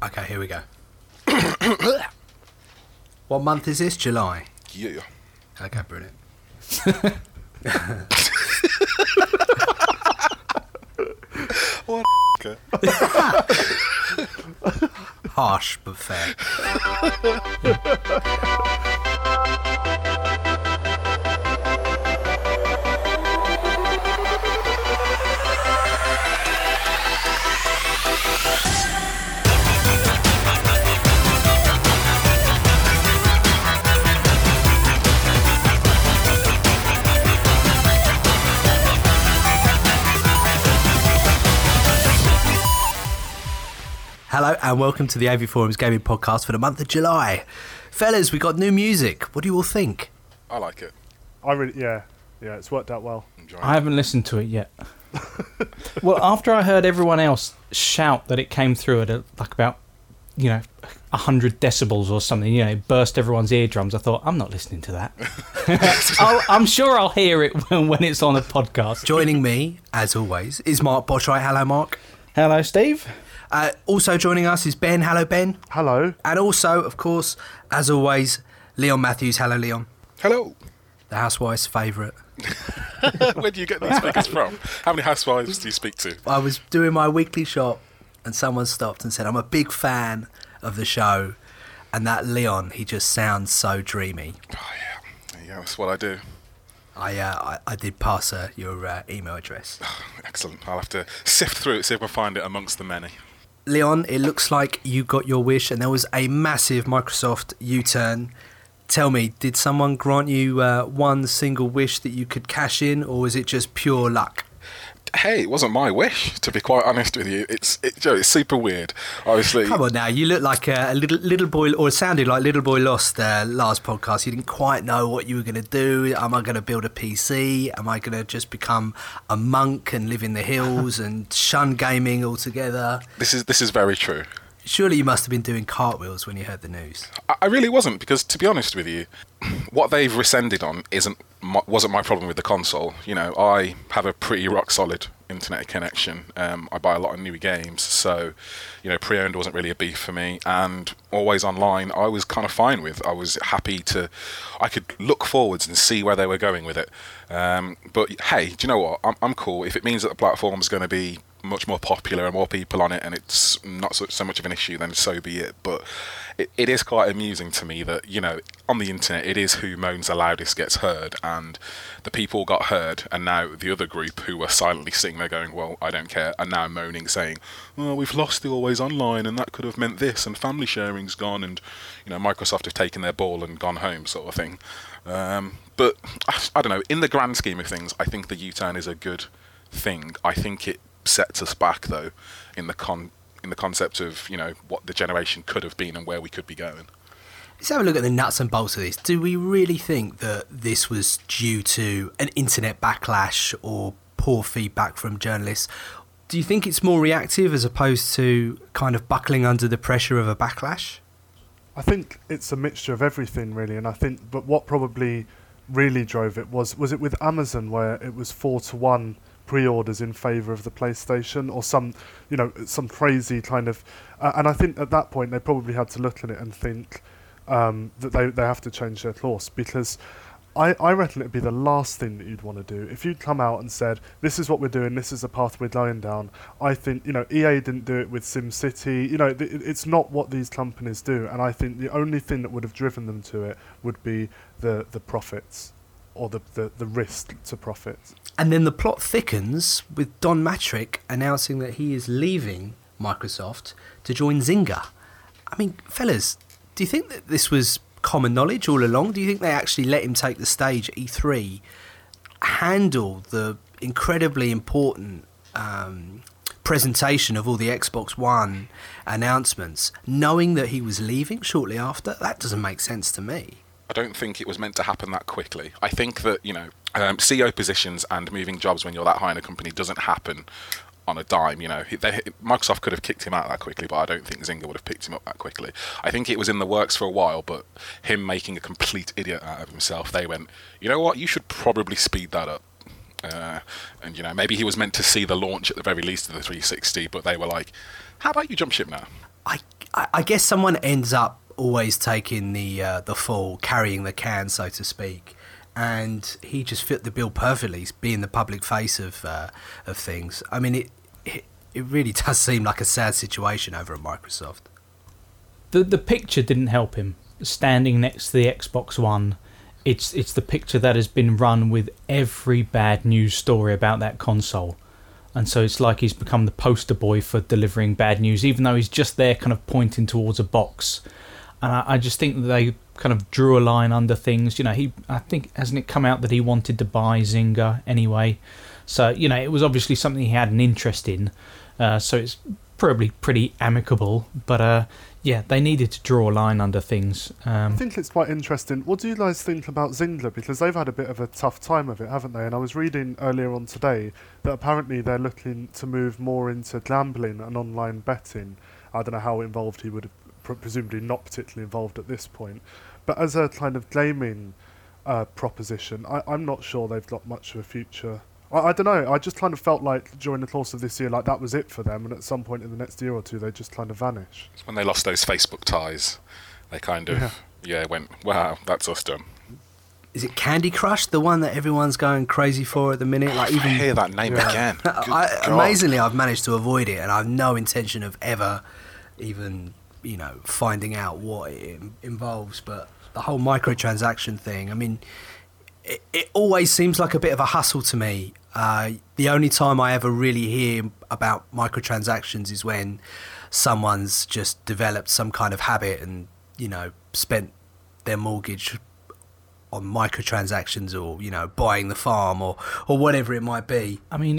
Okay, here we go. What month is this? July? Yeah. Okay, brilliant. What okay. Harsh, but fair. Hello and welcome to the AV Forums Gaming Podcast for the month of July. Fellas, we got new music. What do you all think? I like it. Yeah, it's worked out well. I haven't listened to it yet. Well, after I heard everyone else shout that it came through at about 100 decibels or something, burst everyone's eardrums, I thought, I'm not listening to that. I'm sure I'll hear it when it's on a podcast. Joining me, as always, is Mark Botchright. Hello, Mark. Hello, Steve. Also joining us is Ben. Hello, Ben. Hello. And also, of course, as always, Leon Matthews. Hello, Leon. Hello. The housewife's favourite. Where do you get these figures from? How many housewives do you speak to? I was doing my weekly shop and someone stopped and said, I'm a big fan of the show. And that Leon, he just sounds so dreamy. Oh, yeah, that's what I do. I did pass your email address. Excellent. I'll have to sift through it, see if I find it amongst the many. Leon, it looks like you got your wish and there was a massive Microsoft U-turn. Tell me, did someone grant you one single wish that you could cash in, or was it just pure luck? Hey, it wasn't my wish, to be quite honest with you. It's super weird. Obviously, come on now, you look like a little boy, or sounded like Little Boy Lost last podcast. You didn't quite know what you were going to do. Am I going to build a PC? Am I going to just become a monk and live in the hills and shun gaming altogether? This is very true. Surely you must have been doing cartwheels when you heard the news. I really wasn't, because to be honest with you, what they've rescinded on wasn't my problem with the console. I have a pretty rock solid internet connection. I buy a lot of new games, so pre-owned wasn't really a beef for me, and always online I was kind of fine with. I was happy I could look forwards and see where they were going with it. But hey, do you know what? I'm cool if it means that the platform's going to be much more popular and more people on it, and it's not so much of an issue, then so be it. But it is quite amusing to me that on the internet it is who moans the loudest gets heard, and the people got heard, and now the other group who were silently sitting there going, well, I don't care, are now moaning, saying, oh, we've lost the always online, and that could have meant this, and family sharing's gone, and Microsoft have taken their ball and gone home, sort of thing. But I don't know, in the grand scheme of things, I think the U-turn is a good thing. I think it sets us back, though, in the concept of what the generation could have been and where we could be going. Let's have a look at the nuts and bolts of this. Do we really think that this was due to an internet backlash or poor feedback from journalists? Do you think it's more reactive as opposed to kind of buckling under the pressure of a backlash? I think it's a mixture of everything, really, but what probably really drove it was it with Amazon, where it was 4-1 pre-orders in favour of the PlayStation, or some crazy kind of and I think at that point they probably had to look at it and think that they have to change their course, because I reckon it'd be the last thing that you'd want to do if you'd come out and said, this is what we're doing, this is the path we're going down. I think EA didn't do it with SimCity. It's not what these companies do, and I think the only thing that would have driven them to it would be the profits, or the risk to profit. And then the plot thickens with Don Mattrick announcing that he is leaving Microsoft to join Zynga. I mean, fellas, do you think that this was common knowledge all along? Do you think they actually let him take the stage at E3, handle the incredibly important presentation of all the Xbox One announcements, knowing that he was leaving shortly after? That doesn't make sense to me. I don't think it was meant to happen that quickly. I think that, CEO positions and moving jobs when you're that high in a company doesn't happen on a dime. Microsoft could have kicked him out that quickly, but I don't think Zynga would have picked him up that quickly. I think it was in the works for a while, but him making a complete idiot out of himself, they went, you know what, you should probably speed that up. And maybe he was meant to see the launch at the very least of the 360, but they were like, how about you jump ship now? I guess someone ends up always taking the fall, carrying the can, so to speak. And he just fit the bill perfectly, being the public face of things. I mean, it really does seem like a sad situation over at Microsoft. The picture didn't help him. Standing next to the Xbox One, it's the picture that has been run with every bad news story about that console. And so it's like he's become the poster boy for delivering bad news, even though he's just there kind of pointing towards a box. And I just think that they kind of drew a line under things. You know, I think, hasn't it come out that he wanted to buy Zynga anyway? So, you know, it was obviously something he had an interest in. So it's probably pretty amicable. But, yeah, they needed to draw a line under things. I think it's quite interesting. What do you guys think about Zynga? Because they've had a bit of a tough time of it, haven't they? And I was reading earlier on today that apparently they're looking to move more into gambling and online betting. I don't know how involved he would have, presumably not particularly involved at this point. But as a kind of gaming proposition, I'm not sure they've got much of a future. I don't know. I just kind of felt like during the course of this year, like that was it for them, and at some point in the next year or two, they just kind of vanish. When they lost those Facebook ties, they kind of went, wow, that's us done. Is it Candy Crush, the one that everyone's going crazy for at the minute? Like, even I hear that name again. Amazingly, I've managed to avoid it, and I have no intention of ever even, you know, finding out what it involves. But the whole microtransaction thing, I mean, it always seems like a bit of a hustle to me. The only time I ever really hear about microtransactions is when someone's just developed some kind of habit and, you know, spent their mortgage on microtransactions, or, you know, buying the farm or whatever it might be. I mean,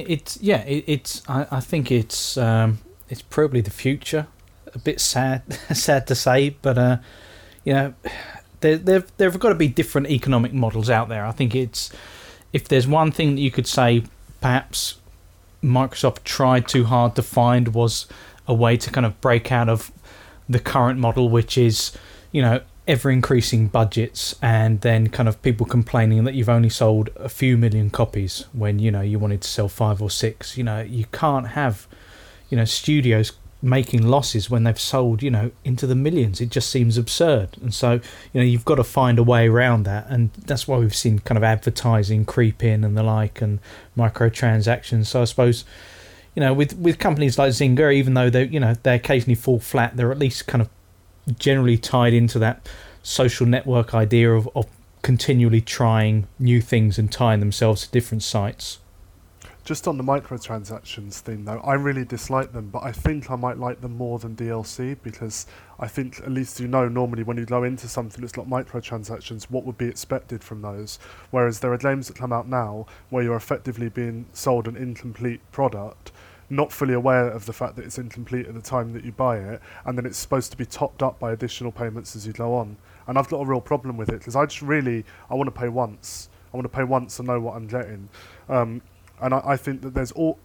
I think it's probably the future. A bit sad to say, but you know, there've got to be different economic models out there. I think if there's one thing that you could say, perhaps Microsoft tried too hard to find, was a way to kind of break out of the current model, which is, you know, ever increasing budgets and then kind of people complaining that you've only sold a few million copies when, you know, you wanted to sell 5 or 6. You know, you can't have, you know, studios making losses when they've sold, you know, into the millions. It just seems absurd. And so, you know, you've got to find a way around that, and that's why we've seen kind of advertising creep in and the like, and microtransactions. So I suppose, you know, with companies like Zynga, even though they, you know, they occasionally fall flat, they're at least kind of generally tied into that social network idea of continually trying new things and tying themselves to different sites. Just on the microtransactions thing, though, I really dislike them, but I think I might like them more than DLC, because I think, at least, you know, normally when you go into something that's got microtransactions, what would be expected from those. Whereas there are games that come out now where you're effectively being sold an incomplete product, not fully aware of the fact that it's incomplete at the time that you buy it, and then it's supposed to be topped up by additional payments as you go on. And I've got a real problem with it, because I want to pay once. I want to pay once and know what I'm getting. And I think that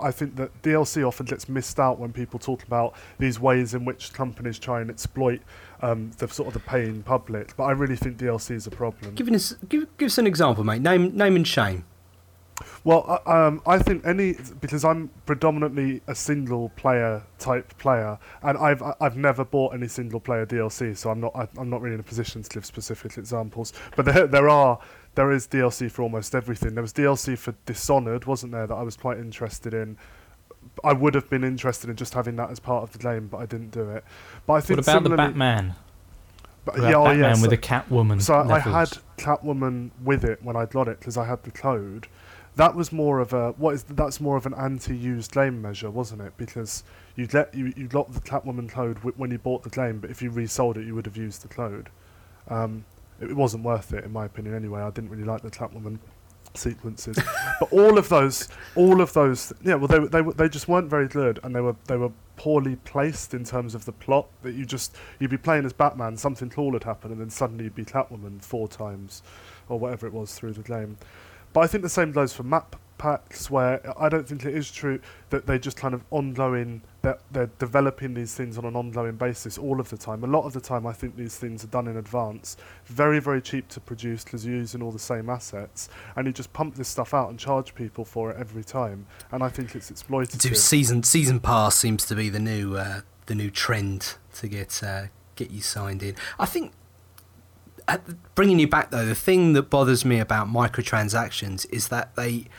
DLC often gets missed out when people talk about these ways in which companies try and exploit the sort of the paying public. But I really think DLC is a problem. Give us an example, mate. Name and shame. Well, I think because I'm predominantly a single player type player, and I've never bought any single player DLC, so I'm not really in a position to give specific examples. But there is DLC for almost everything. There was DLC for Dishonored, wasn't there, that I was quite interested in. I would have been interested in just having that as part of the game, but I didn't do it. But I think what about the Batman? Batman with the Catwoman. So levels. I had Catwoman with it when I got it because I had the code. That was more of that's more of an anti-used game measure, wasn't it? Because you got the Catwoman code when you bought the game, but if you resold it, you would have used the code. It wasn't worth it, in my opinion. Anyway, I didn't really like the Catwoman sequences. But all of those, yeah. Well, they just weren't very good, and they were poorly placed in terms of the plot. That you'd be playing as Batman, something cool would happen, and then suddenly you'd be Catwoman 4 times, or whatever it was through the game. But I think the same goes for map packs, where I don't think it is true that they just kind of they're developing these things on an ongoing basis all of the time. A lot of the time I think these things are done in advance, very, very cheap to produce because you're using all the same assets, and you just pump this stuff out and charge people for it every time, and I think it's exploitative. Season pass seems to be the new the new trend to get you signed in. I think, bringing you back though, the thing that bothers me about microtransactions is that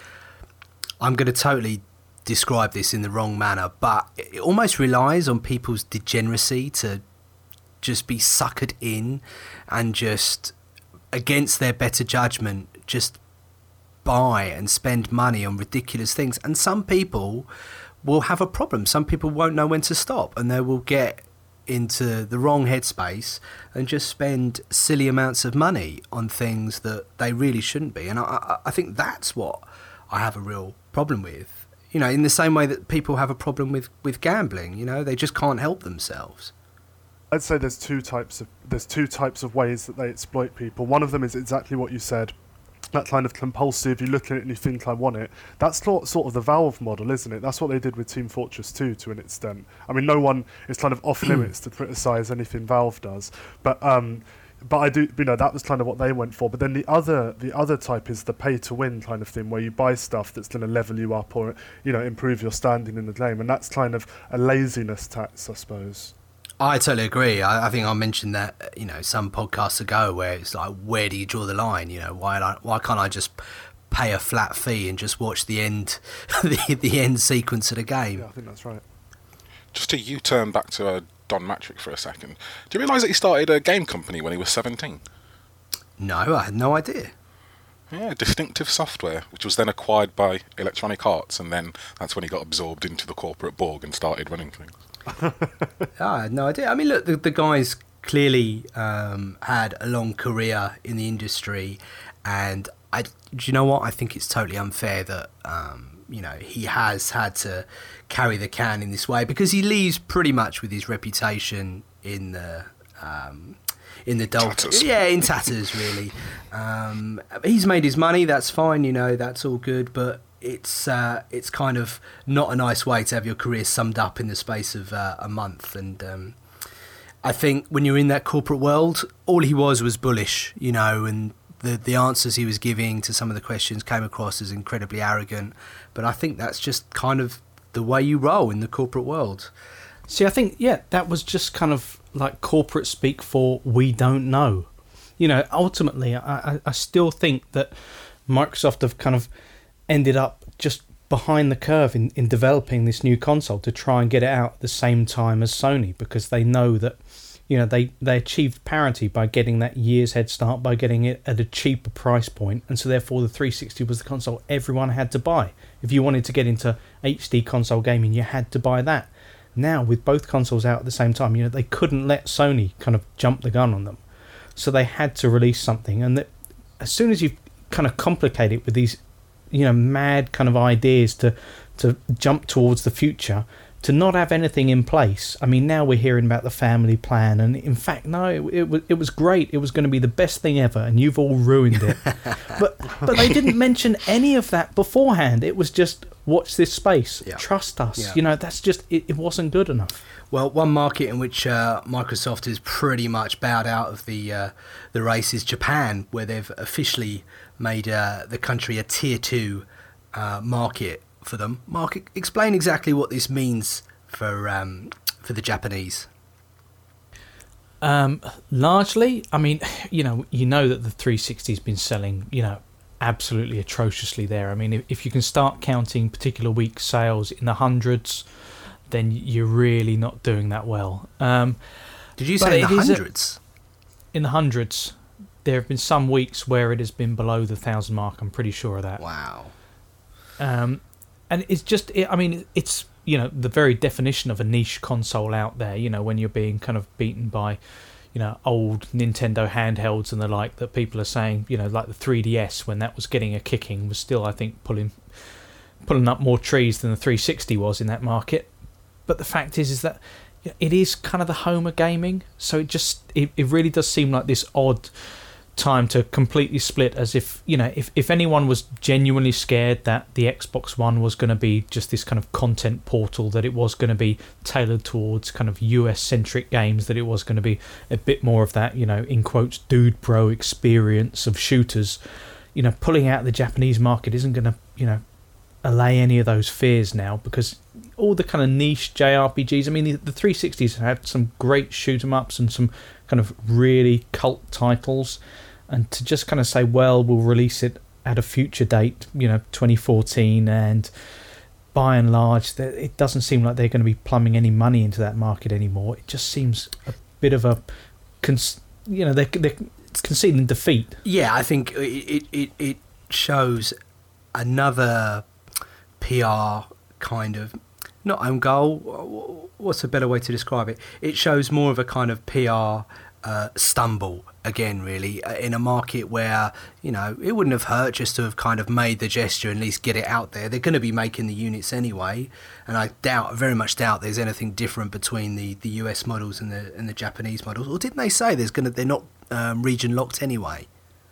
I'm going to totally describe this in the wrong manner, but it almost relies on people's degeneracy to just be suckered in and just, against their better judgment, just buy and spend money on ridiculous things. And some people will have a problem. Some people won't know when to stop, and they will get into the wrong headspace and just spend silly amounts of money on things that they really shouldn't be. And I think that's what I have a real problem with. You know, in the same way that people have a problem with gambling, you know, they just can't help themselves. I'd say there's two types of ways that they exploit people. One of them is exactly what you said. That kind of compulsive, you look at it and you think, I want it. That's sort of the Valve model, isn't it? That's what they did with Team Fortress 2 to an extent. I mean, no one is kind of off limits to criticise anything Valve does. But I do, you know, that was kind of what they went for. But then the other type is the pay-to-win kind of thing, where you buy stuff that's going to level you up or, you know, improve your standing in the game. And that's kind of a laziness tax, I suppose. I totally agree. I think I mentioned that, you know, some podcasts ago, where it's like, where do you draw the line? You know, why can't I just pay a flat fee and just watch the end the end sequence of the game? Yeah, I think that's right. Just to U-turn back to Don Mattrick for a second. Do you realise that he started a game company when he was 17? No, I had no idea. Yeah, Distinctive Software, which was then acquired by Electronic Arts, and then that's when he got absorbed into the corporate Borg and started running things. I had no idea. I mean, look, the guy's clearly had a long career in the industry, and do you know what? I think it's totally unfair that you know, he has had to carry the can in this way, because he leaves pretty much with his reputation in the Tatters. Yeah, in tatters, really. He's made his money. That's fine. You know, that's all good, but it's kind of not a nice way to have your career summed up in the space of a month. And I think when you're in that corporate world, all he was bullish, you know, and the answers he was giving to some of the questions came across as incredibly arrogant. But I think that's just kind of the way you roll in the corporate world. See, I think, yeah, that was just kind of like corporate speak for we don't know. You know, ultimately, I still think that Microsoft have kind of ended up just behind the curve in developing this new console to try and get it out at the same time as Sony, because they know that, you know, they achieved parity by getting that year's head start, by getting it at a cheaper price point, and so therefore the 360 was the console everyone had to buy. If you wanted to get into HD console gaming, you had to buy that. Now, with both consoles out at the same time, you know, they couldn't let Sony kind of jump the gun on them, so they had to release something. And that, as soon as you kind of complicate it with these, you know, mad kind of ideas to jump towards the future, to not have anything in place. I mean, now we're hearing about the family plan, and in fact, no, it was great. It was going to be the best thing ever, and you've all ruined it. but they didn't mention any of that beforehand. It was just, watch this space, trust us. Yeah. You know, that's just it wasn't good enough. Well, one market in which Microsoft is pretty much bowed out of the race is Japan, where they've officially made the country a tier 2 market for them. Mark, explain exactly what this means for the Japanese. Largely, I mean, you know that the 360 has been selling, you know, absolutely atrociously there. I mean, if you can start counting particular week sales in the hundreds, then you're really not doing that well. Did you say in the hundreds? In the hundreds. There have been some weeks where it has been below the 1,000 mark. I'm pretty sure of that. Wow. And it's just, I mean, it's, you know, the very definition of a niche console out there, you know, when you're being kind of beaten by, you know, old Nintendo handhelds and the like, that people are saying, you know, like the 3DS, when that was getting a kicking, was still, I think, pulling up more trees than the 360 was in that market. But the fact is that it is kind of the home of gaming, so it really does seem like this odd time to completely split, as if, you know, if anyone was genuinely scared that the Xbox One was going to be just this kind of content portal, that it was going to be tailored towards kind of US centric games, that it was going to be a bit more of that, you know, in quotes, dude bro experience of shooters, you know, pulling out the Japanese market isn't going to, you know, allay any of those fears now, because all the kind of niche JRPGs. I mean, the 360s have had some great shoot 'em ups and some kind of really cult titles, and to just kind of say, well, we'll release it at a future date, 2014, and by and large, it doesn't seem like they're going to be plumbing any money into that market anymore. It just seems a bit of a, they're conceding defeat. Yeah, I think it shows another PR kind of, not own goal, what's a better way to describe it? It shows more of a kind of PR stumble again, really, in a market where, it wouldn't have hurt just to have kind of made the gesture and at least get it out there. They're going to be making the units anyway, and I very much doubt there's anything different between the US models and the Japanese models. Or didn't they say they're not region locked anyway?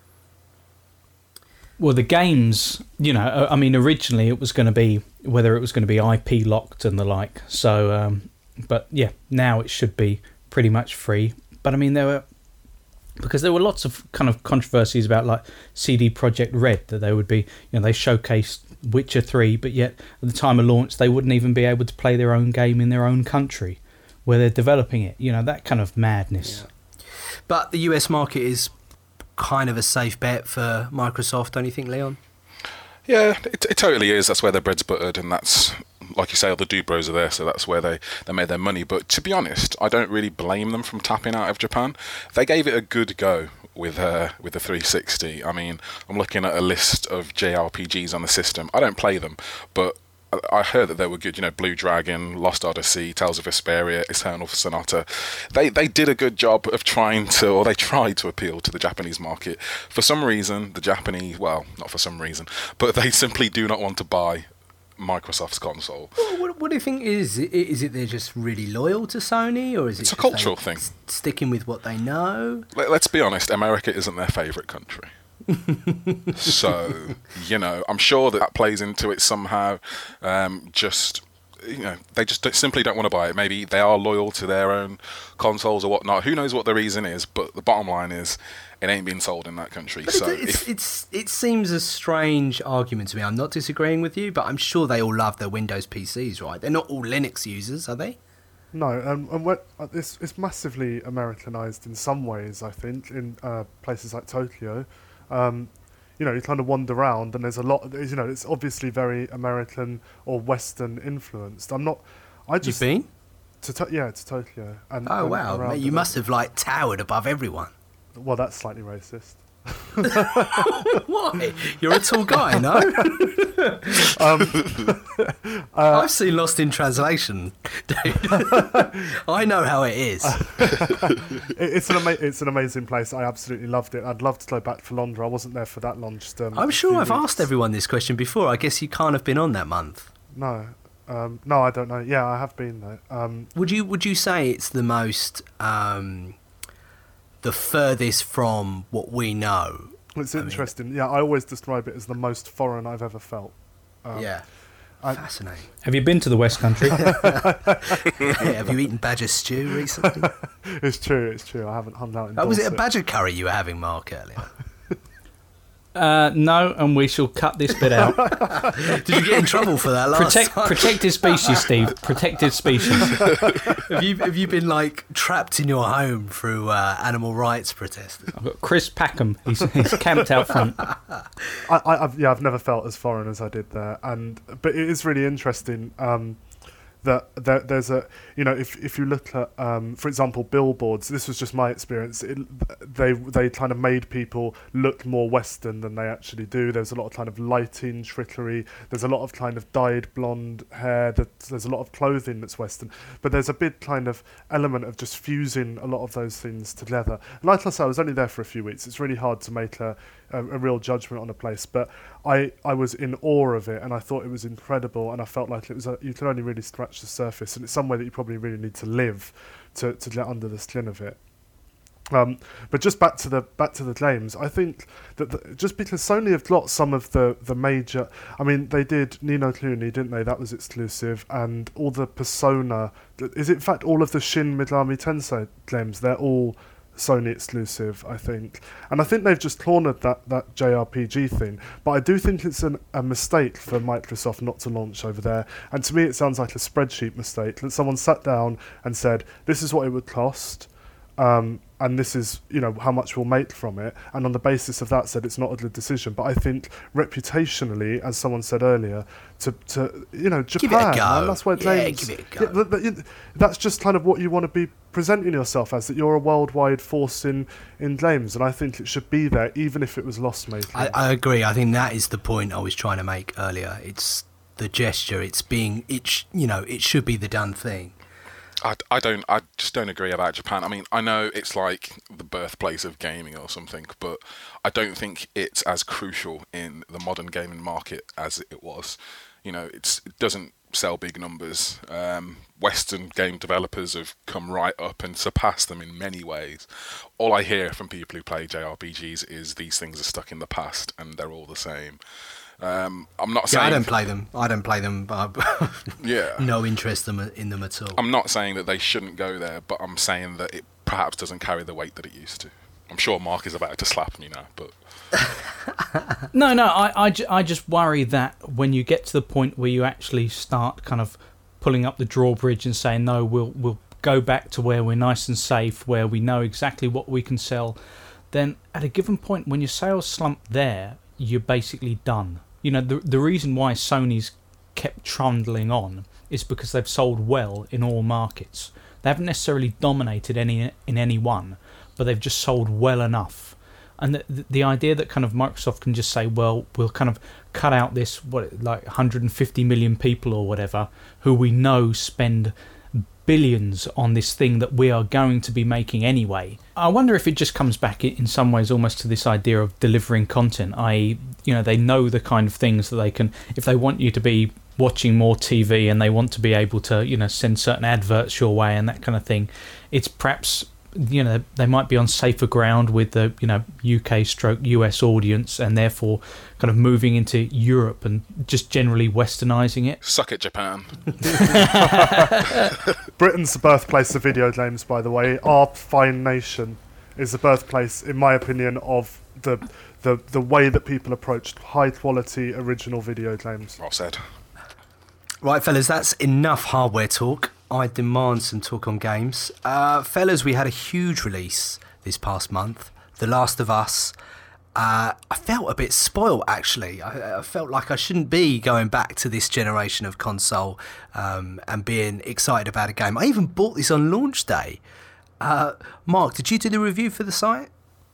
Well, the games, originally it was going to be whether it was going to be IP locked and the like. So, but yeah, now it should be pretty much free. But I mean, there were lots of kind of controversies about like CD Projekt Red, that they would be, they showcased Witcher 3, but yet at the time of launch they wouldn't even be able to play their own game in their own country where they're developing it. That kind of madness. Yeah. But the US market is kind of a safe bet for Microsoft, don't you think, Leon? Yeah, it totally is. That's where their bread's buttered, and that's, like you say, all the Dubros are there, so that's where they made their money. But to be honest, I don't really blame them from tapping out of Japan. They gave it a good go with the 360. I mean, I'm looking at a list of JRPGs on the system. I don't play them, but I heard that they were good. Blue Dragon, Lost Odyssey, Tales of Vesperia, Eternal Sonata. They did a good job of they tried to appeal to the Japanese market. For some reason, the Japanese, well, not for some reason, but they simply do not want to buy Microsoft's console. Well, what do you think is it they're just really loyal to Sony, or is it's a cultural thing, sticking with what they know? Let's be honest, America isn't their favourite country. So, I'm sure that plays into it somehow. They just simply don't want to buy it. Maybe they are loyal to their own consoles or whatnot. Who knows what the reason is? But the bottom line is, it ain't being sold in that country. But so it seems a strange argument to me. I'm not disagreeing with you, but I'm sure they all love their Windows PCs, right? They're not all Linux users, are they? No, and it's massively Americanized in some ways, I think, in places like Tokyo. You kind of wander around and there's a lot, it's obviously very American or Western influenced. You've been? To Tokyo. Wow, mate, you must have towered above everyone. Well, that's slightly racist. Why? You're a tall guy, no? I've seen Lost in Translation, dude. I know how it is. It's an amazing place. I absolutely loved it. I'd love to go back for Londra. I wasn't there for that long. I'm sure I've asked everyone this question before. I guess you can't have been on that month. No, I don't know. Yeah, I have been there. Would you say it's the most the furthest from what we know? It's interesting. Yeah, I always describe it as the most foreign I've ever felt. Fascinating. Have you been to the West Country? Have you eaten badger stew recently? It's true. I haven't hung out in Dorset. Was it a badger curry you were having, Mark, earlier? No, and we shall cut this bit out. Did you get in trouble for that last time? Protected species, Steve. Protected species. Have you been trapped in your home through animal rights protesters? I've got Chris Packham. He's camped out front. I've never felt as foreign as I did there, but it is really interesting. That there's if you look at for example billboards, this was just my experience, they kind of made people look more Western than they actually do. There's a lot of kind of lighting trickery, there's a lot of kind of dyed blonde hair, there's a lot of clothing that's Western, but there's a big kind of element of just fusing a lot of those things together. Like I said, I was only there for a few weeks. It's really hard to make a real judgment on a place, but I was in awe of it, and I thought it was incredible, and I felt like it was you can only really scratch the surface, and it's somewhere that you probably really need to live to get under the skin of it. But just back to the games, I think that just because Sony have got some of the major, I mean, they did Ni no Kuni, didn't they? That was exclusive, and all the Persona, in fact all of the Shin Megami Tensei games, they're all Sony exclusive, I think. And I think they've just cornered that JRPG thing. But I do think it's a mistake for Microsoft not to launch over there. And to me, it sounds like a spreadsheet mistake, that someone sat down and said, this is what it would cost, and this is, how much we'll make from it. And on the basis of that said it's not a good decision. But I think reputationally, as someone said earlier, to Japan, give it a go. Man, that's where games... give it a go. Yeah, that's just kind of what you want to be presenting yourself as, that you're a worldwide force in games. And I think it should be there, even if it was loss-making. I agree. I think that is the point I was trying to make earlier. It's the gesture. It should be the done thing. I just don't agree about Japan. I mean, I know it's like the birthplace of gaming or something, but I don't think it's as crucial in the modern gaming market as it was. It doesn't sell big numbers. Western game developers have come right up and surpassed them in many ways. All I hear from people who play JRPGs is these things are stuck in the past and they're all the same. I'm not saying... I don't play them. Yeah. No interest in them at all. I'm not saying that they shouldn't go there, but I'm saying that it perhaps doesn't carry the weight that it used to. I'm sure Mark is about to slap me now, but... No, I just worry that when you get to the point where you actually start kind of pulling up the drawbridge and saying, no, we'll go back to where we're nice and safe, where we know exactly what we can sell, then at a given point, when your sales slump there, you're basically done. The reason why Sony's kept trundling on is because they've sold well in all markets. They haven't necessarily dominated in any one, but they've just sold well enough. And the idea that kind of Microsoft can just say, well, we'll kind of cut out this, 150 million people or whatever, who we know spend billions on this thing that we are going to be making anyway. I wonder if it just comes back in some ways almost to this idea of delivering content, i.e., they know the kind of things that they can, if they want you to be watching more TV and they want to be able to, send certain adverts your way and that kind of thing, it's perhaps, they might be on safer ground with the, UK/US audience and therefore kind of moving into Europe and just generally westernising it. Suck it, Japan. Britain's the birthplace of video games, by the way. Our fine nation is the birthplace, in my opinion, of the way that people approached high-quality original video games. Well said. Right, fellas, that's enough hardware talk. I demand some talk on games. Fellas, we had a huge release this past month, The Last of Us. I felt a bit spoiled, actually. I felt like I shouldn't be going back to this generation of console and being excited about a game. I even bought this on launch day. Mark, did you do the review for the site?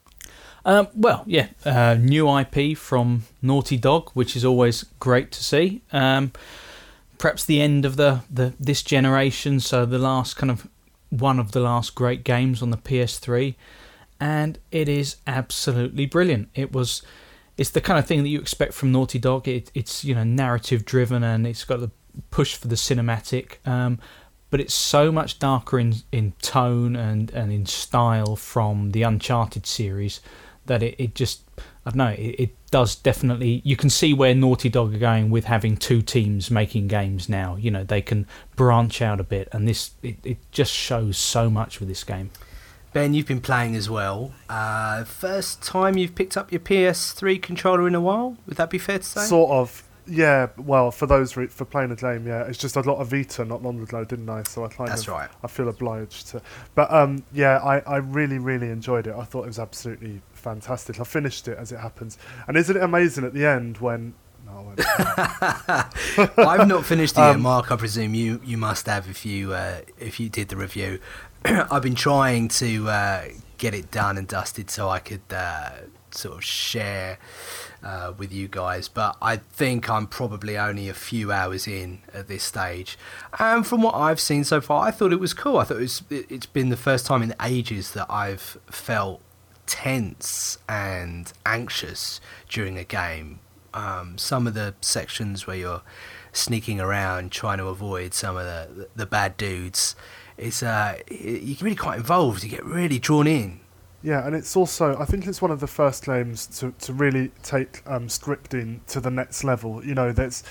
New IP from Naughty Dog, which is always great to see. Perhaps the end of this generation, so the last kind of one of the last great games on the PS3, and it is absolutely brilliant. It's the kind of thing that you expect from Naughty Dog. It's narrative driven and it's got the push for the cinematic, but it's so much darker in tone and in style from the Uncharted series that it just, I don't know, it does definitely, you can see where Naughty Dog are going with having two teams making games now. They can branch out a bit, and it just shows so much with this game. Ben, you've been playing as well. First time you've picked up your PS3 controller in a while? Would that be fair to say? Sort of. Yeah, well, for playing a game, yeah. It's just I got a Vita not long ago, didn't I? So I feel obliged to. But I really, really enjoyed it. I thought it was absolutely fantastic. I finished it, as it happens. And isn't it amazing at the end when... No, I've not finished it yet, Mark. I presume you must have if you did the review. I've been trying to get it done and dusted so I could sort of share with you guys, but I think I'm probably only a few hours in at this stage. And from what I've seen so far, I thought it was cool. I thought it's been the first time in ages that I've felt tense and anxious during a game. Some of the sections where you're sneaking around trying to avoid some of the bad dudes, you get really quite involved. You get really drawn in. Yeah, and it's also, I think it's one of the first games to really take scripting to the next level. There's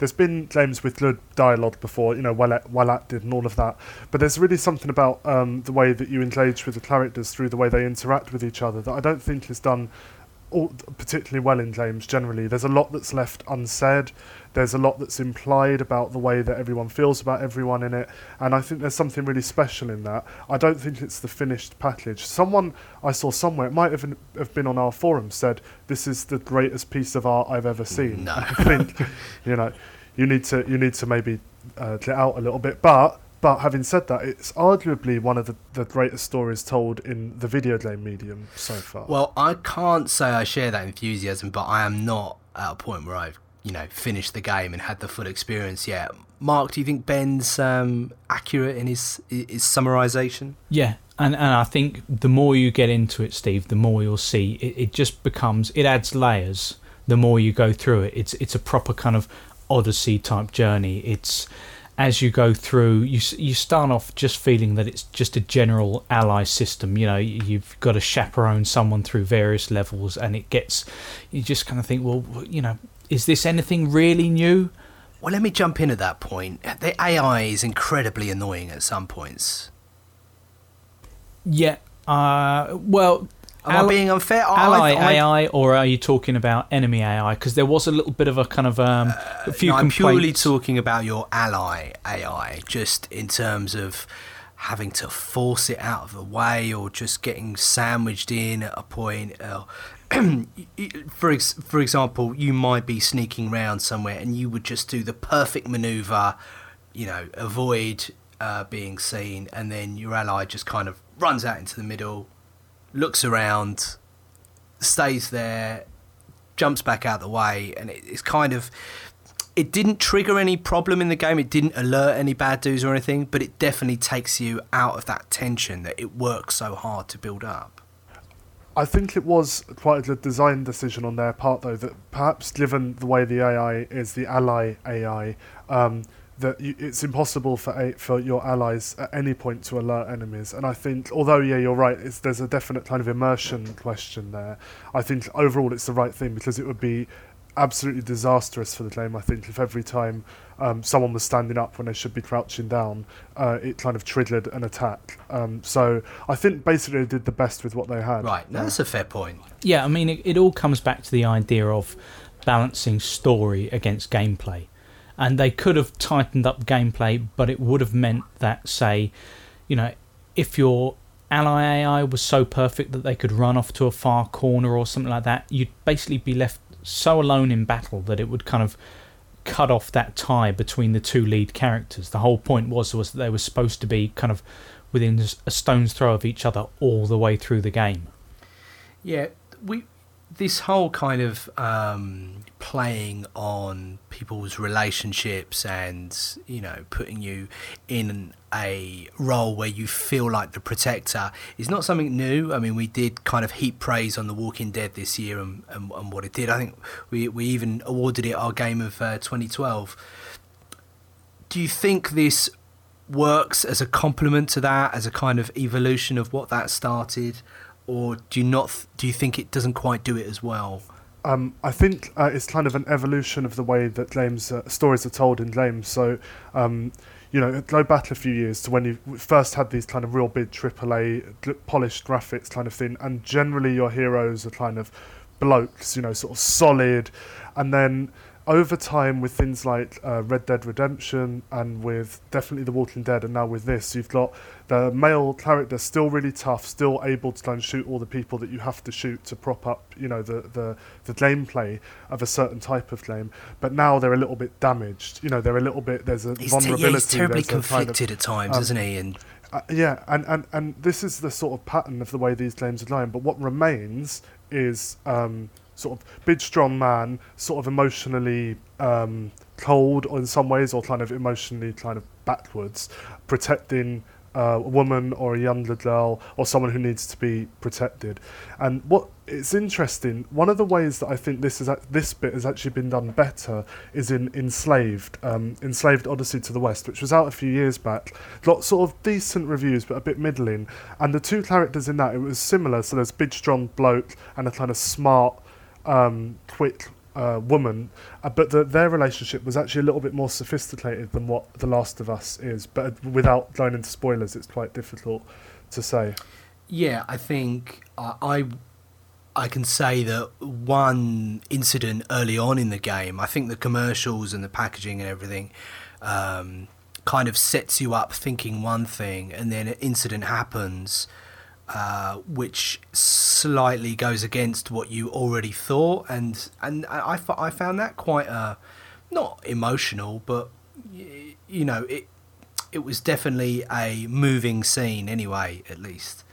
there's been games with good dialogue before, well acted and all of that, but there's really something about the way that you engage with the characters through the way they interact with each other that I don't think is done particularly well in games generally. There's a lot that's left unsaid, there's a lot that's implied about the way that everyone feels about everyone in it, and I think there's something really special in that. I don't think it's the finished package. Someone I saw somewhere, it might have been on our forum, said this is the greatest piece of art I've ever seen. No. I think you need to maybe get out a little bit, but having said that, it's arguably one of the greatest stories told in the video game medium so far. Well, I can't say I share that enthusiasm, but I am not at a point where I've finished the game and had the full experience yet. Mark, do you think Ben's accurate in his summarisation? Yeah, and I think the more you get into it, Steve, the more you'll see it just becomes, it adds layers the more you go through it. It's a proper kind of Odyssey type journey. It's, as you go through, you start off just feeling that it's just a general ally system. You've got to chaperone someone through various levels, and you just kind of think, well, is this anything really new? Well, let me jump in at that point. The AI is incredibly annoying at some points. Yeah. Well, am I being unfair? Ally AI, or are you talking about enemy AI? Because there was a little bit of a kind of a few no, I'm complaints. purely talking about your ally AI, just in terms of having to force it out of the way, or just getting sandwiched in at a point. For example, you might be sneaking around somewhere and you would just do the perfect manoeuvre, avoid being seen, and then your ally just kind of runs out into the middle, looks around, stays there, jumps back out the way, and it's kind of... It didn't trigger any problem in the game, it didn't alert any bad dudes or anything, but it definitely takes you out of that tension that it works so hard to build up. I think it was quite a good design decision on their part, though, that perhaps given the way the AI is the ally AI, that it's impossible for your allies at any point to alert enemies. And I think, although, yeah, you're right, there's a definite kind of immersion question there, I think overall it's the right thing, because it would be absolutely disastrous for the game, I think, if every time someone was standing up when they should be crouching down, it kind of triggered an attack. So I think basically they did the best with what they had. Right, that's a fair point. Yeah, I mean, it all comes back to the idea of balancing story against gameplay. And they could have tightened up gameplay, but it would have meant that, say, if your ally AI was so perfect that they could run off to a far corner or something like that, you'd basically be left so alone in battle that it would kind of cut off that tie between the two lead characters. The whole point was that they were supposed to be kind of within a stone's throw of each other all the way through the game. Yeah, this whole kind of playing on people's relationships and, putting you in a role where you feel like the protector is not something new. I mean, we did kind of heap praise on The Walking Dead this year and what it did. I think we even awarded it our game of 2012. Do you think this works as a complement to that, as a kind of evolution of what that started? Or do you think it doesn't quite do it as well? I think it's kind of an evolution of the way that games stories are told in games. So, go back a few years to when you first had these kind of real big AAA polished graphics kind of thing, and generally your heroes are kind of blokes, sort of solid, and then over time with things like Red Dead Redemption and with definitely The Walking Dead, and now with this, you've got the male character still really tough, still able to kind of shoot all the people that you have to shoot to prop up, the gameplay of a certain type of game. But now they're a little bit damaged. They're a little bit. There's a vulnerability. He's terribly conflicted at times, isn't he? And and this is the sort of pattern of the way these games are going. But what remains is sort of big, strong man, sort of emotionally cold in some ways, or kind of emotionally kind of backwards, protecting a woman or a younger girl or someone who needs to be protected. And what it's interesting, one of the ways that I think this bit has actually been done better is in Enslaved Odyssey to the West, which was out a few years back. Got sort of decent reviews but a bit middling, and the two characters in that, it was similar. So there's big strong bloke and a kind of smart quick woman, but their relationship was actually a little bit more sophisticated than what The Last of Us is. But without going into spoilers, it's quite difficult to say. Yeah, I think I can say that one incident early on in the game, I think the commercials and the packaging and everything kind of sets you up thinking one thing, and then an incident happens which slightly goes against what you already thought, and I found that quite not emotional, but you know, it was definitely a moving scene anyway, at least.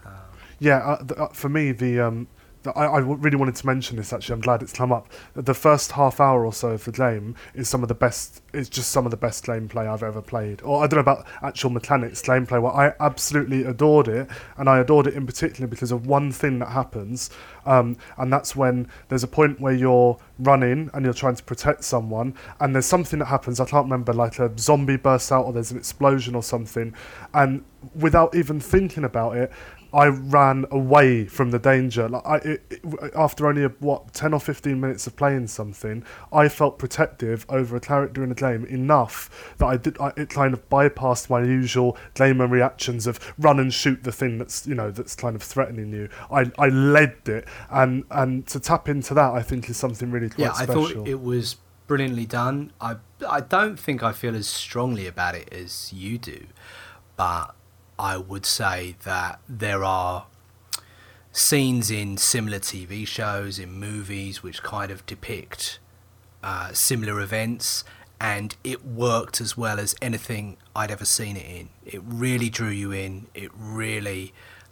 For me, I really wanted to mention this. Actually, I'm glad it's come up. The first half hour or so of the game is some of the best. It's just some of the best gameplay I've ever played. Or I don't know about actual mechanics, gameplay. Well, I absolutely adored it, and I adored it in particular because of one thing that happens, and that's when there's a point where you're running and you're trying to protect someone, and there's something that happens. I can't remember, like a zombie bursts out or there's an explosion or something, and without even thinking about it, I ran away from the danger. After only 10 or 15 minutes of playing something, I felt protective over a character in a game enough that it kind of bypassed my usual gamer reactions of run and shoot the thing that's kind of threatening you. I led it, and to tap into that, I think, is something really quite special. I thought it was brilliantly done. I don't think I feel as strongly about it as you do, but I would say that there are scenes in similar TV shows, in movies, which kind of depict similar events, and it worked as well as anything I'd ever seen it in. It really drew you in. It really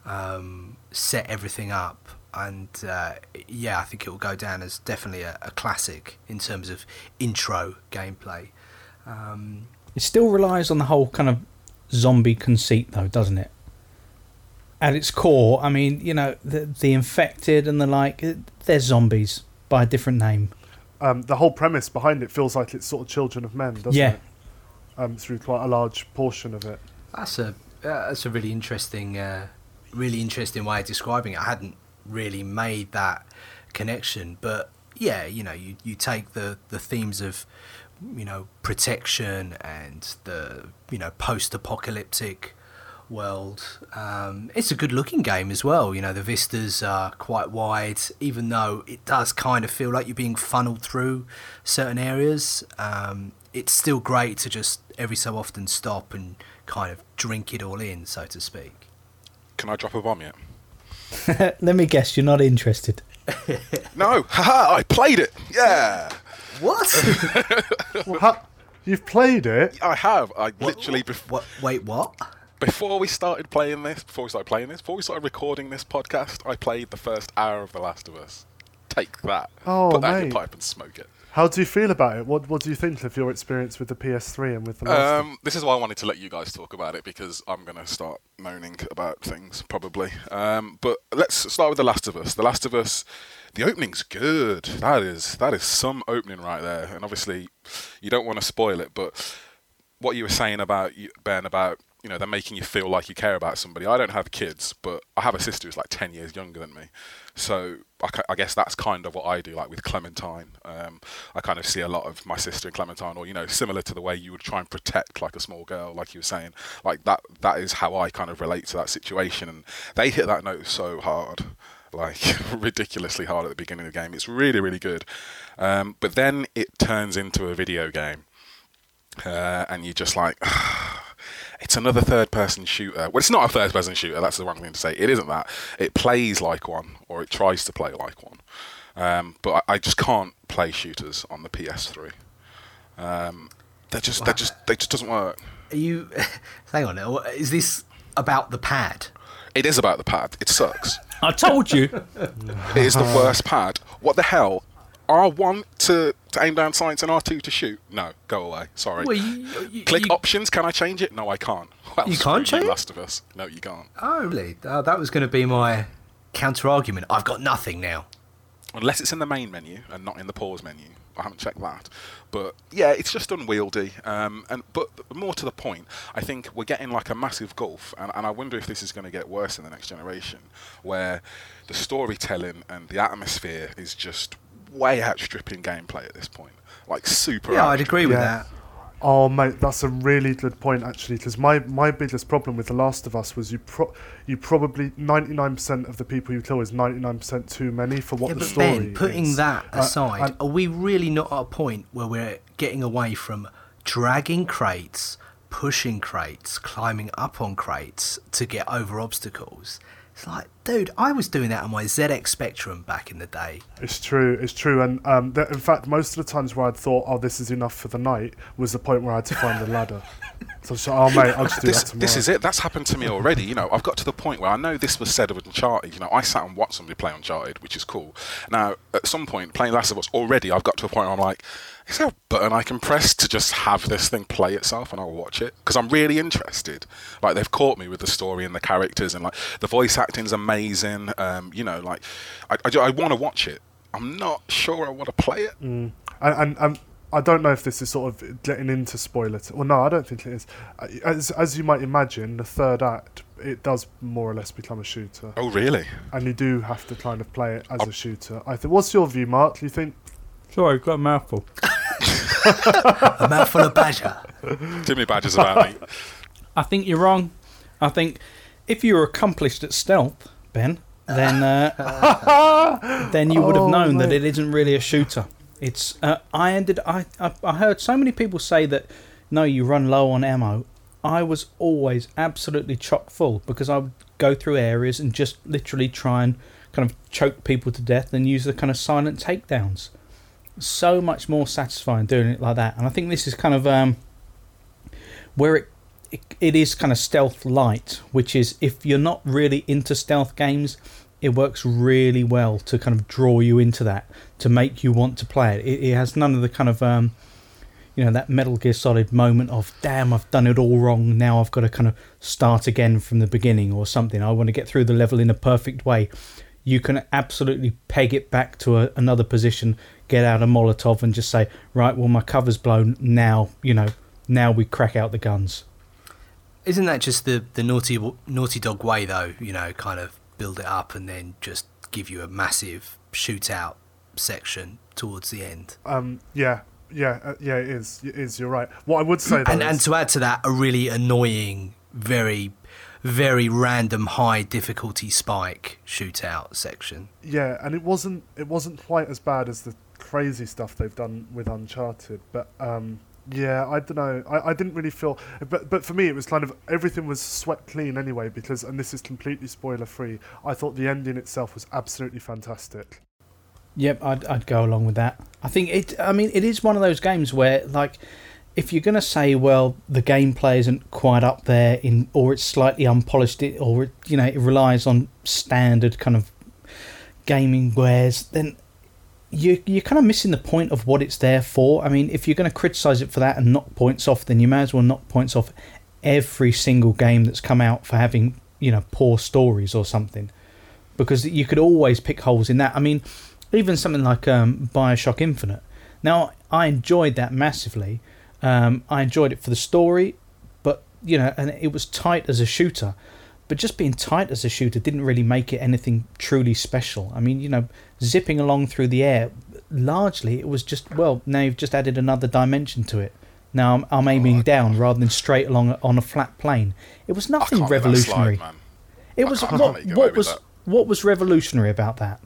set everything up, and I think it will go down as definitely a classic in terms of intro gameplay. It still relies on the whole kind of zombie conceit, though, doesn't it? At its core, I mean, the infected and the like, they're zombies by a different name. The whole premise behind it feels like it's sort of Children of Men, doesn't it? Through quite a large portion of it. That's a really interesting way of describing it. I hadn't really made that connection, but yeah, you take the themes of protection and the post-apocalyptic world. It's a good looking game as well. The vistas are quite wide, even though it does kind of feel like you're being funneled through certain areas. It's still great to just every so often stop and kind of drink it all in, so to speak. Can I drop a bomb yet? Let me guess, you're not interested. No, haha, I played it. Yeah. What? You've played it? I have. I literally. Wait, what? Before we started recording this podcast, I played the first hour of The Last of Us. Take that. Oh, Put that in mate. your pipe and smoke it. How do you feel about it? What do you think of your experience with the PS3 and with The Last of Us? This is why I wanted to let you guys talk about it, because I'm going to start moaning about things, probably. But let's start with The Last of Us. The Last of Us, the opening's good. That is some opening right there. And obviously, you don't want to spoil it, but what you were saying about, Ben, about they're making you feel like you care about somebody. I don't have kids, but I have a sister who's like 10 years younger than me. So I guess that's kind of what I do, like with Clementine. I kind of see a lot of my sister in Clementine, or, similar to the way you would try and protect like a small girl, like you were saying. Like that is how I kind of relate to that situation. And they hit that note so hard, like ridiculously hard at the beginning of the game. It's really, really good. But then it turns into a video game. And you're just like... It's another third-person shooter. Well, it's not a third-person shooter. That's the wrong thing to say. It isn't that. It plays like one, or it tries to play like one. But I just can't play shooters on the PS3. They just doesn't work. Are you? Hang on. Is this about the pad? It is about the pad. It sucks. I told you. It is the worst pad. What the hell? R1 to aim down sights and R2 to shoot? No, go away. Sorry. Well, you Click options. Can I change it? No, I can't. Well, you can't change it? Last of Us. No, you can't. Oh, really? That was going to be my counter-argument. I've got nothing now. Unless it's in the main menu and not in the pause menu. I haven't checked that. But yeah, it's just unwieldy. But more to the point, I think we're getting like a massive gulf, and I wonder if this is going to get worse in the next generation, where the storytelling and the atmosphere is just way outstripping gameplay at this point. Like super. Yeah, I'd agree with Yeah. that. Oh mate, that's a really good point actually. Because my biggest problem with The Last of Us was you probably 99% of the people you kill is 99% too many for what Yeah, the but story Ben, putting is. that aside, and- are we really not at a point where we're getting away from dragging crates, pushing crates, climbing up on crates to get over obstacles? It's like, dude, I was doing that on my ZX Spectrum back in the day. It's true, and in fact, most of the times where I'd thought, "Oh, this is enough for the night," was the point where I had to find the ladder. So, oh mate, I'll just do that tomorrow. This is it. That's happened to me already. You know, I've got to the point where I know this was said of Uncharted. You know, I sat and watched somebody play Uncharted, which is cool. Now, at some point, playing Last of Us already, I've got to a point where I'm like, is there a button I can press to just have this thing play itself and I'll watch it? Because I'm really interested. Like, they've caught me with the story and the characters, and like the voice acting's amazing. You know, like I want to watch it. I'm not sure I want to play it. And I don't know if this is sort of getting into spoiler. Well, no, I don't think it is. As you might imagine, the third act, it does more or less become a shooter. Oh, really? And you do have to kind of play it as a shooter. I think. What's your view, Mark? Do you think? Sorry, I've got a mouthful. A mouthful of badger. Too many badges about me. I think you're wrong. I think if you were accomplished at stealth, Ben, then then you would have known that it isn't really a shooter. It's I heard so many people say that no, you run low on ammo. I was always absolutely chock full because I would go through areas and just literally try and kind of choke people to death and use the kind of silent takedowns. So much more satisfying doing it like that. And I think this is kind of where it is kind of stealth light, which is if you're not really into stealth games, it works really well to kind of draw you into that, to make you want to play it. It has none of the kind of that Metal Gear Solid moment of, damn, I've done it all wrong, now I've got to kind of start again from the beginning or something. I want to get through the level in a perfect way. You can absolutely peg it back to another position, get out a Molotov and just say, right, well, my cover's blown, now we crack out the guns. Isn't that just the Naughty Dog way, though? You know, kind of build it up and then just give you a massive shootout section towards the end. Yeah, it is. It is. You're right. What I would say, though, and to add to that, a really annoying, very, very random high difficulty spike shootout section. Yeah, and it wasn't quite as bad as the crazy stuff they've done with Uncharted, but yeah, I don't know. I didn't really feel, but for me it was kind of everything was swept clean anyway because, and this is completely spoiler free, I thought the ending itself was absolutely fantastic. Yep, I'd go along with that. I think it is one of those games where, like, if you're going to say, well, the gameplay isn't quite up there, or it's slightly unpolished, or it relies on standard kind of gaming wares, then you're kind of missing the point of what it's there for. I mean, if you're going to criticise it for that and knock points off, then you may as well knock points off every single game that's come out for having, poor stories or something, because you could always pick holes in that. I mean, even something like Bioshock Infinite. Now, I enjoyed that massively. I enjoyed it for the story, but and it was tight as a shooter. But just being tight as a shooter didn't really make it anything truly special. I mean, zipping along through the air, largely it was just, well, now you've just added another dimension to it. Now I'm aiming down rather than straight along on a flat plane. It was nothing revolutionary. Slide, man. It was what was revolutionary about that?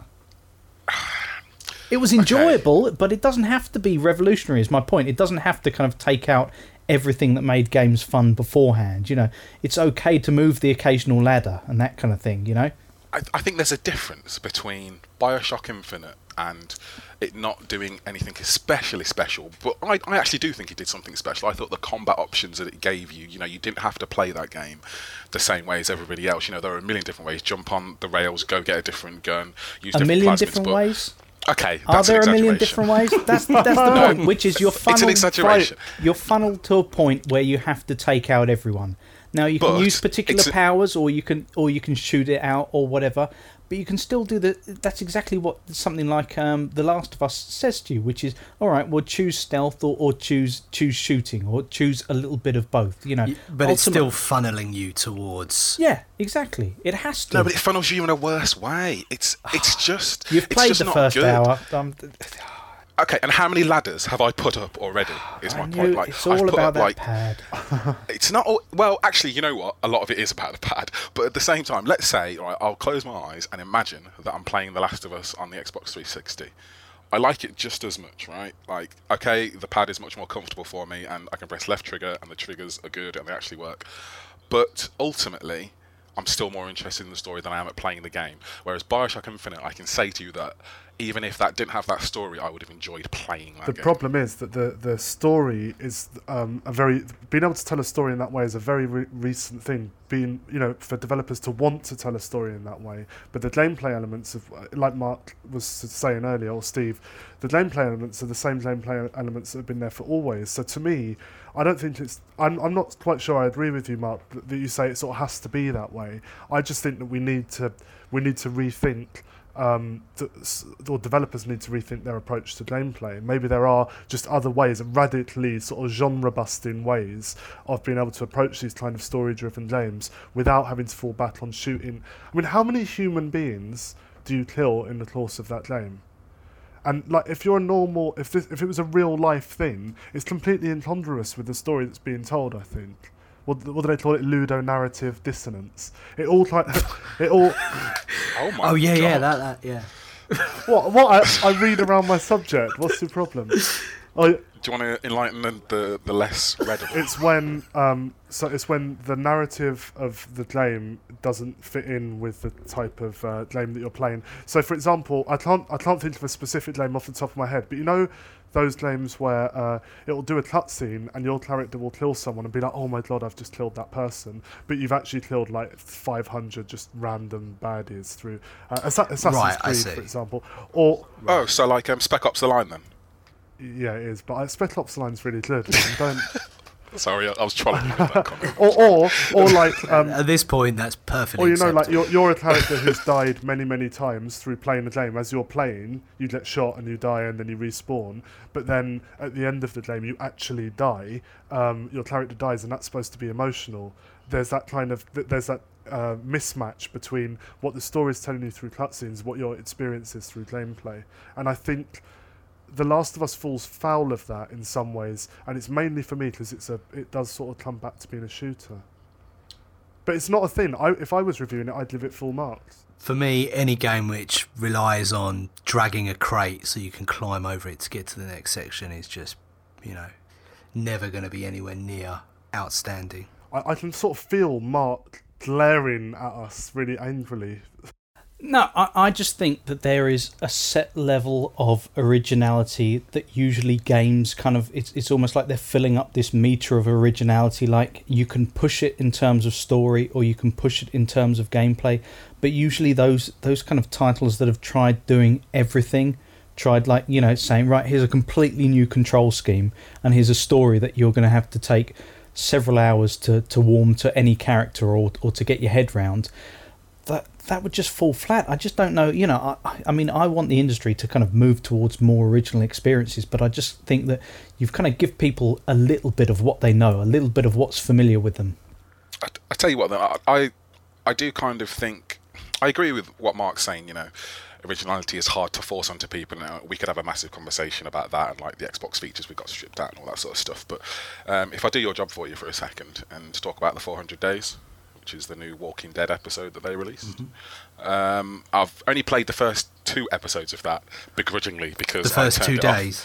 It was enjoyable, but it doesn't have to be revolutionary, is my point. It doesn't have to kind of take out everything that made games fun beforehand. It's okay to move the occasional ladder and that kind of thing, I think there's a difference between Bioshock Infinite and it not doing anything especially special. But I actually do think it did something special. I thought the combat options that it gave you, you didn't have to play that game the same way as everybody else. There are a million different ways. Jump on the rails, go get a different gun, use different plasmids. A million different ways? Okay, are there a million different ways? That's the point, which is you're funneled. It's an exaggeration. You're funneled to a point where you have to take out everyone. Now you can But use particular powers, or you can shoot it out or whatever. But you can still do that's exactly what something like The Last of Us says to you, which is, all right, well, choose stealth or choose shooting or choose a little bit of both. You know, but it's still funneling you towards. Yeah, exactly. It has to. No, but it funnels you in a worse way. It's just you've played just the not first good. hour. Okay, and how many ladders have I put up already? Is my point. Like, it's all I've put about up, that like, pad. It's not all, well, actually, you know what? A lot of it is about the pad. But at the same time, let's say, right, I'll close my eyes and imagine that I'm playing The Last of Us on the Xbox 360. I like it just as much, right? Like, okay, the pad is much more comfortable for me, and I can press left trigger, and the triggers are good, and they actually work. But ultimately, I'm still more interested in the story than I am at playing the game. Whereas Bioshock Infinite, I can say to you that even if that didn't have that story, I would have enjoyed playing that game. The problem is that the story is being able to tell a story in that way is a very recent thing. Being, for developers to want to tell a story in that way, but the gameplay elements of, like Mark was saying earlier, or Steve, the gameplay elements are the same gameplay elements that have been there for always. So to me, I don't think it's. I'm not quite sure I agree with you, Mark, that you say it sort of has to be that way. I just think that we need to rethink. Or developers need to rethink their approach to gameplay. Maybe there are just other ways, radically sort of genre-busting ways of being able to approach these kind of story-driven games without having to fall back on shooting. I mean, how many human beings do you kill in the course of that game? And like, if you're a normal, if it was a real-life thing, it's completely incongruous with the story that's being told, I think. What do they call it? Ludonarrative dissonance. It all like it all. Oh my! Oh yeah, God. yeah, that yeah. What I read around my subject. What's your problem? Do you want to enlighten the less read? It's when it's when the narrative of the game doesn't fit in with the type of game that you're playing. So, for example, I can't think of a specific game off the top of my head, but you know those games where it'll do a cutscene and your character will kill someone and be like, oh my god, I've just killed that person, but you've actually killed like 500 just random baddies through Assassin's Creed, for example. Or so like Spec Ops: The Line then. Yeah, it is, but Spec Ops: The Line's really good. Don't. Sorry, I was trolling you with that comment. or like at this point, that's perfectly. Or acceptable. like you're a character who's died many times through playing the game. As you're playing, you get shot and you die and then you respawn. But then at the end of the game, you actually die. Your character dies, and that's supposed to be emotional. There's that kind of mismatch between what the story is telling you through cutscenes, what your experience is through gameplay, and I think The Last of Us falls foul of that in some ways, and it's mainly for me because it does sort of come back to being a shooter. But it's not a thing. If I was reviewing it, I'd give it full marks. For me, any game which relies on dragging a crate so you can climb over it to get to the next section is just, never going to be anywhere near outstanding. I can sort of feel Mark glaring at us really angrily. No, I just think that there is a set level of originality that usually games kind of, it's almost like they're filling up this meter of originality. Like, you can push it in terms of story or you can push it in terms of gameplay, but usually those kind of titles that have tried doing everything, tried like, saying, right, here's a completely new control scheme and here's a story that you're going to have to take several hours to warm to any character or to get your head round, that would just fall flat. I just don't know. I mean, I want the industry to kind of move towards more original experiences, but I just think that you've kind of give people a little bit of what they know, a little bit of what's familiar with them. I tell you what, though, I do kind of think, I agree with what Mark's saying, originality is hard to force onto people. Now, we could have a massive conversation about that and like the Xbox features we got stripped out and all that sort of stuff. But if I do your job for you for a second and talk about the 400 Days, which is the new Walking Dead episode that they released. Mm-hmm. I've only played the first 2 episodes of that begrudgingly because the first 2 days.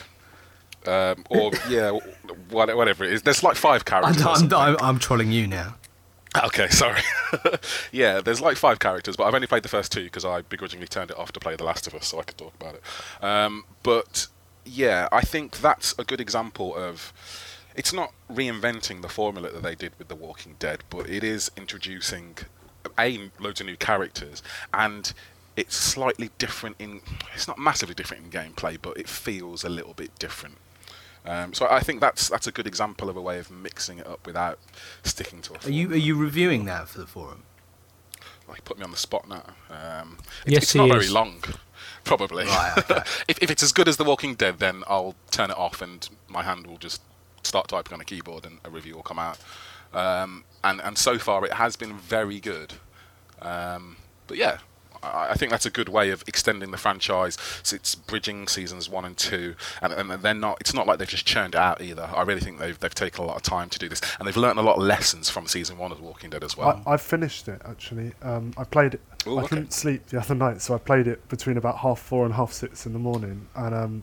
Whatever it is. There's like 5 characters. I'm trolling you now. Okay, sorry. Yeah, there's like 5 characters, but I've only played the first 2 because I begrudgingly turned it off to play The Last of Us so I could talk about it. But yeah, I think that's a good example of. It's not reinventing the formula that they did with The Walking Dead, but it is introducing loads of new characters, and it's slightly different it's not massively different in gameplay, but it feels a little bit different. So I think that's a good example of a way of mixing it up without sticking to a Are formula. you reviewing that for the forum? Like, put me on the spot now. Yes, it's he not very is. long, probably. Right, okay. If it's as good as The Walking Dead, then I'll turn it off and my hand will just start typing on a keyboard and a review will come out. And so far it has been very good. But yeah, I think that's a good way of extending the franchise. So it's bridging seasons 1 and 2, and they're not. It's not like they've just churned it out either. I really think they've taken a lot of time to do this, and they've learned a lot of lessons from season 1 of The Walking Dead as well. I finished it actually. I played it. Ooh, I okay. couldn't sleep the other night, so I played it between about 4:30 and 6:30 in the morning. And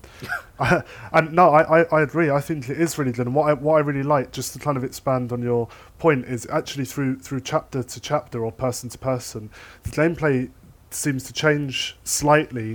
I agree. I think it is really good. And what I really like, just to kind of expand on your point, is actually through chapter to chapter or person to person, the gameplay seems to change slightly.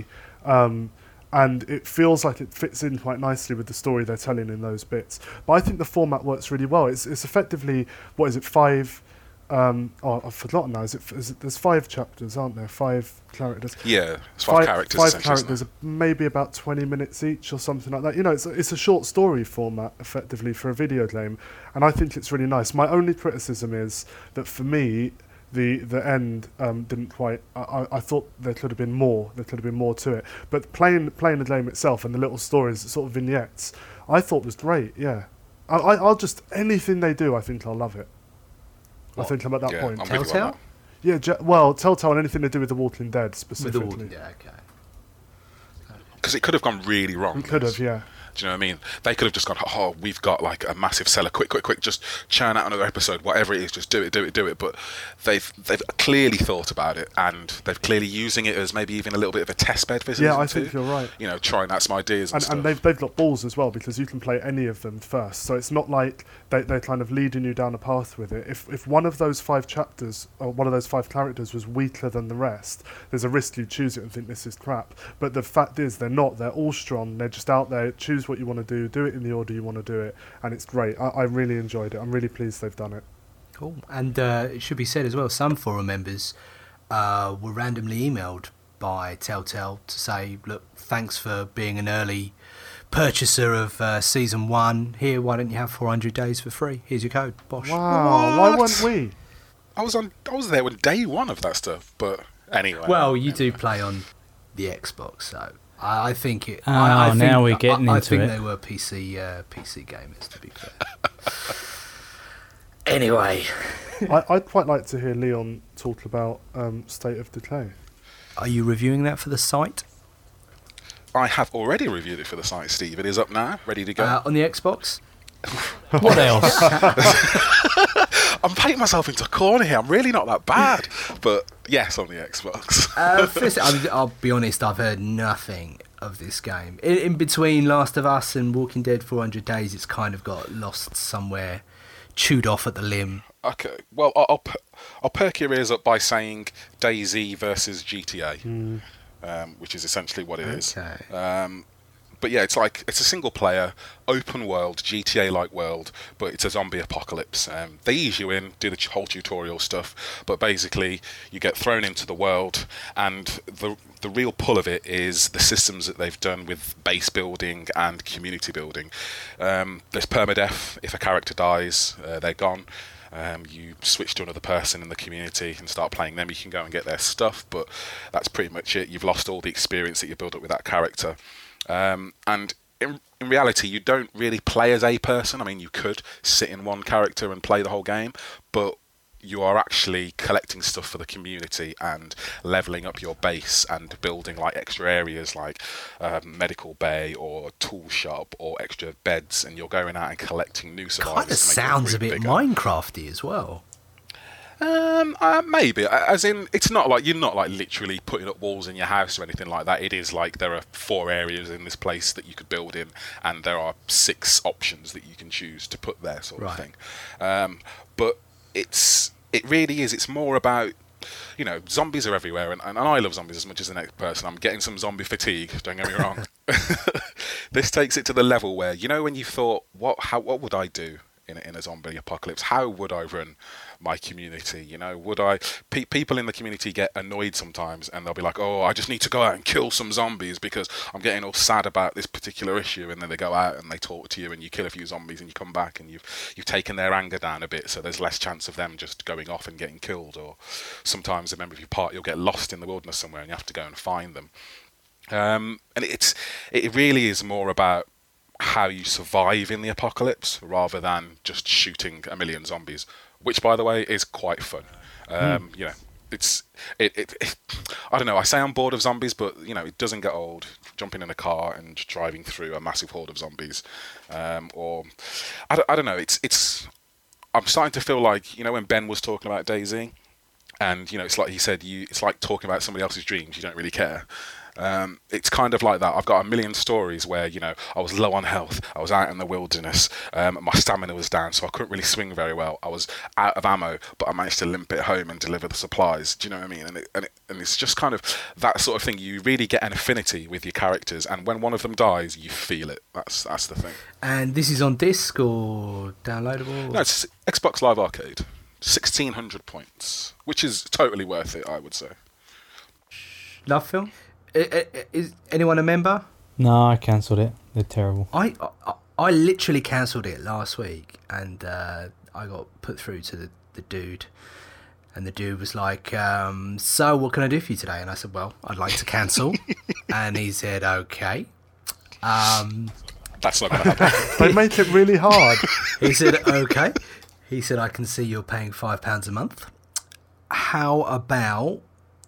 And it feels like it fits in quite nicely with the story they're telling in those bits. But I think the format works really well. It's effectively, what is it, 5... I've forgotten now. Is it? There's 5 chapters, aren't there? 5 characters. Yeah, it's 5 characters. 5 essentially, isn't characters, it? maybe about 20 minutes each or something like that. You know, it's a short story format, effectively, for a video game. And I think it's really nice. My only criticism is that for me, the end didn't quite. I thought there could have been more. There could have been more to it. But playing the game itself and the little stories, the sort of vignettes, I thought was great. Yeah, I'll just anything they do, I think I'll love it. I think I'm at that Yeah, point. I'm with you on Telltale? that. Yeah, well, Telltale and anything to do with The Walking Dead With specifically. The Walking Dead, okay. Because it could have gone really wrong. It could this. have, yeah. Do you know what I mean? They could have just gone, oh, we've got like a massive seller, quick, just churn out another episode, whatever it is, just do it. But they've clearly thought about it, and they're clearly using it as maybe even a little bit of a test bed for season 2. Yeah, I think you're right. You know, trying out some ideas and stuff. And they've got balls as well, because you can play any of them first. So it's not like they're kind of leading you down a path with it. If one of those 5 chapters, or one of those 5 characters was weaker than the rest, there's a risk you choose it and think this is crap. But the fact is, they're not. They're all strong. They're just out there. Choose what you want to do it in the order you want to do it. And it's great. I really enjoyed it. I'm really pleased they've done it. Cool. And it should be said as well, some forum members were randomly emailed by Telltale to say, look, thanks for being an early purchaser of Season 1. Here, why don't you have 400 days for free? Here's your code. Bosh. Wow, why What? weren't we? I was there on day 1 of that stuff, but anyway. Well, you do play on the Xbox, so I think it... Oh, I think, now we're getting I into think it. they were PC gamers, to be fair. Anyway, I'd quite like to hear Leon talk about State of Decay. are you reviewing that for the site? I have already reviewed it for the site, Steve. It is up now, ready to go. On the Xbox? What else? I'm painting myself into a corner here. I'm really not that bad. But yes, on the Xbox. First, I'll be honest, I've heard nothing of this game. In between Last of Us and Walking Dead 400 Days, it's kind of got lost somewhere, chewed off at the limb. Okay, well, I'll perk your ears up by saying DayZ versus GTA, which is essentially what it is. Okay. But yeah, it's a single player, open world, GTA-like world, but it's a zombie apocalypse. They ease you in, do the whole tutorial stuff, but basically you get thrown into the world, and the real pull of it is the systems that they've done with base building and community building. There's permadeath. If a character dies, they're gone. You switch to another person in the community and start playing them. You can go and get their stuff, but that's pretty much it. You've lost all the experience that you built up with that character. And in reality, you don't really play as a person. I mean, you could sit in one character and play the whole game, but you are actually collecting stuff for the community and leveling up your base and building like extra areas like medical bay or tool shop or extra beds, and you're going out and collecting new survivors. Kind of to make your sounds a group bit bigger. Minecrafty as well. Maybe, as in, it's not like you're not like literally putting up walls in your house or anything like that. It is like there are 4 areas in this place that you could build in, and there are 6 options that you can choose to put there, sort of thing. But it really is. It's more about, you know, zombies are everywhere, and I love zombies as much as the next person. I'm getting some zombie fatigue. Don't get me wrong. This takes it to the level where, you know, when you thought, what would I do in a zombie apocalypse, how would I run my community? You know, would I? People in the community get annoyed sometimes, and they'll be like, "Oh, I just need to go out and kill some zombies because I'm getting all sad about this particular issue." And then they go out and they talk to you, and you kill a few zombies, and you come back, and you've taken their anger down a bit, so there's less chance of them just going off and getting killed. Or sometimes a member of your party will get lost in the wilderness somewhere, and you have to go and find them. And it really is more about how you survive in the apocalypse rather than just shooting a million zombies, which, by the way, is quite fun. You know, I don't know. I say I'm bored of zombies, but you know, it doesn't get old. Jumping in a car and driving through a massive horde of zombies, or I don't know. It's. I'm starting to feel like, you know, when Ben was talking about DayZ, and you know, it's like he said, it's like talking about somebody else's dreams. You don't really care. It's kind of like that. I've got a million stories where, you know, I was low on health, I was out in the wilderness, my stamina was down, so I couldn't really swing very well. I was out of ammo, but I managed to limp it home and deliver the supplies. Do you know what I mean? And it's just kind of that sort of thing. You really get an affinity with your characters, and when one of them dies, you feel it. That's the thing. And this is on disc or downloadable? No, it's Xbox Live Arcade. 1,600 points, which is totally worth it, I would say. Love film? Is anyone a member? No, I cancelled it. They're terrible. I literally cancelled it last week, and I got put through to the dude, and the dude was like, "So what can I do for you today?" And I said, "Well, I'd like to cancel." And he said, "Okay." That's not going to happen. They make it really hard. He said, "Okay." He said, "I can see you're paying £5 a month. How about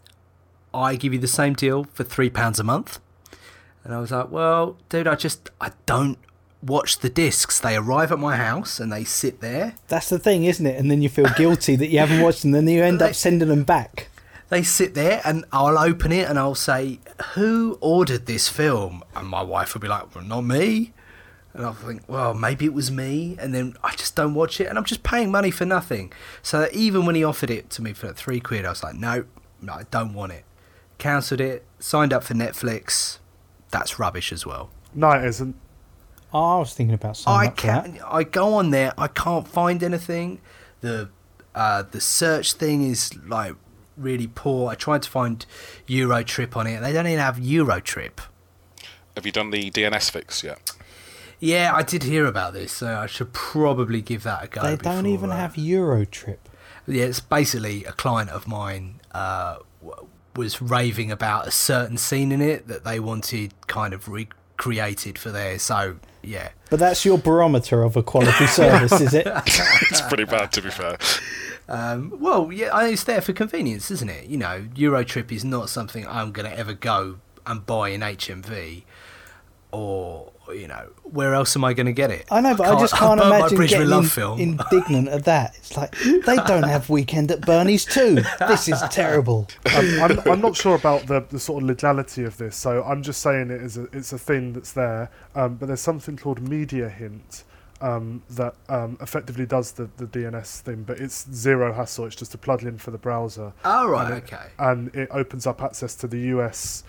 I give you the same deal for £3 a month?" And I was like, "Well, dude, I don't watch the discs. They arrive at my house and they sit there." That's the thing, isn't it? And then you feel guilty that you haven't watched them, and then you end up sending them back. They sit there, and I'll open it and I'll say, "Who ordered this film?" And my wife will be like, "Well, not me." And I'll think, well, maybe it was me. And then I just don't watch it, and I'm just paying money for nothing. So even when he offered it to me for £3, I was like, no, I don't want it. Cancelled it, signed up for Netflix. That's rubbish as well. No, it isn't. Oh, I was thinking about signing up for that. I go on there, I can't find anything. The search thing is like really poor. I tried to find Eurotrip on it. They don't even have Eurotrip. Have you done the DNS fix yet? Yeah, I did hear about this, so I should probably give that a go. They don't even have Eurotrip. Yeah, it's basically a client of mine was raving about a certain scene in it that they wanted kind of recreated for theirs. So, yeah. But that's your barometer of a quality service, is it? It's pretty bad, to be fair. Well, yeah, it's there for convenience, isn't it? You know, Eurotrip is not something I'm going to ever go and buy in HMV, or, you know, where else am I going to get it? I know, but I just can't imagine getting indignant at that. It's like, they don't have Weekend at Bernie's too. This is terrible. I'm not sure about the sort of legality of this, so I'm just saying it's a thing that's there. But there's something called Media Hint that effectively does the DNS thing, but it's zero hassle. It's just a plug-in for the browser. Oh, right, okay. And it opens up access to the US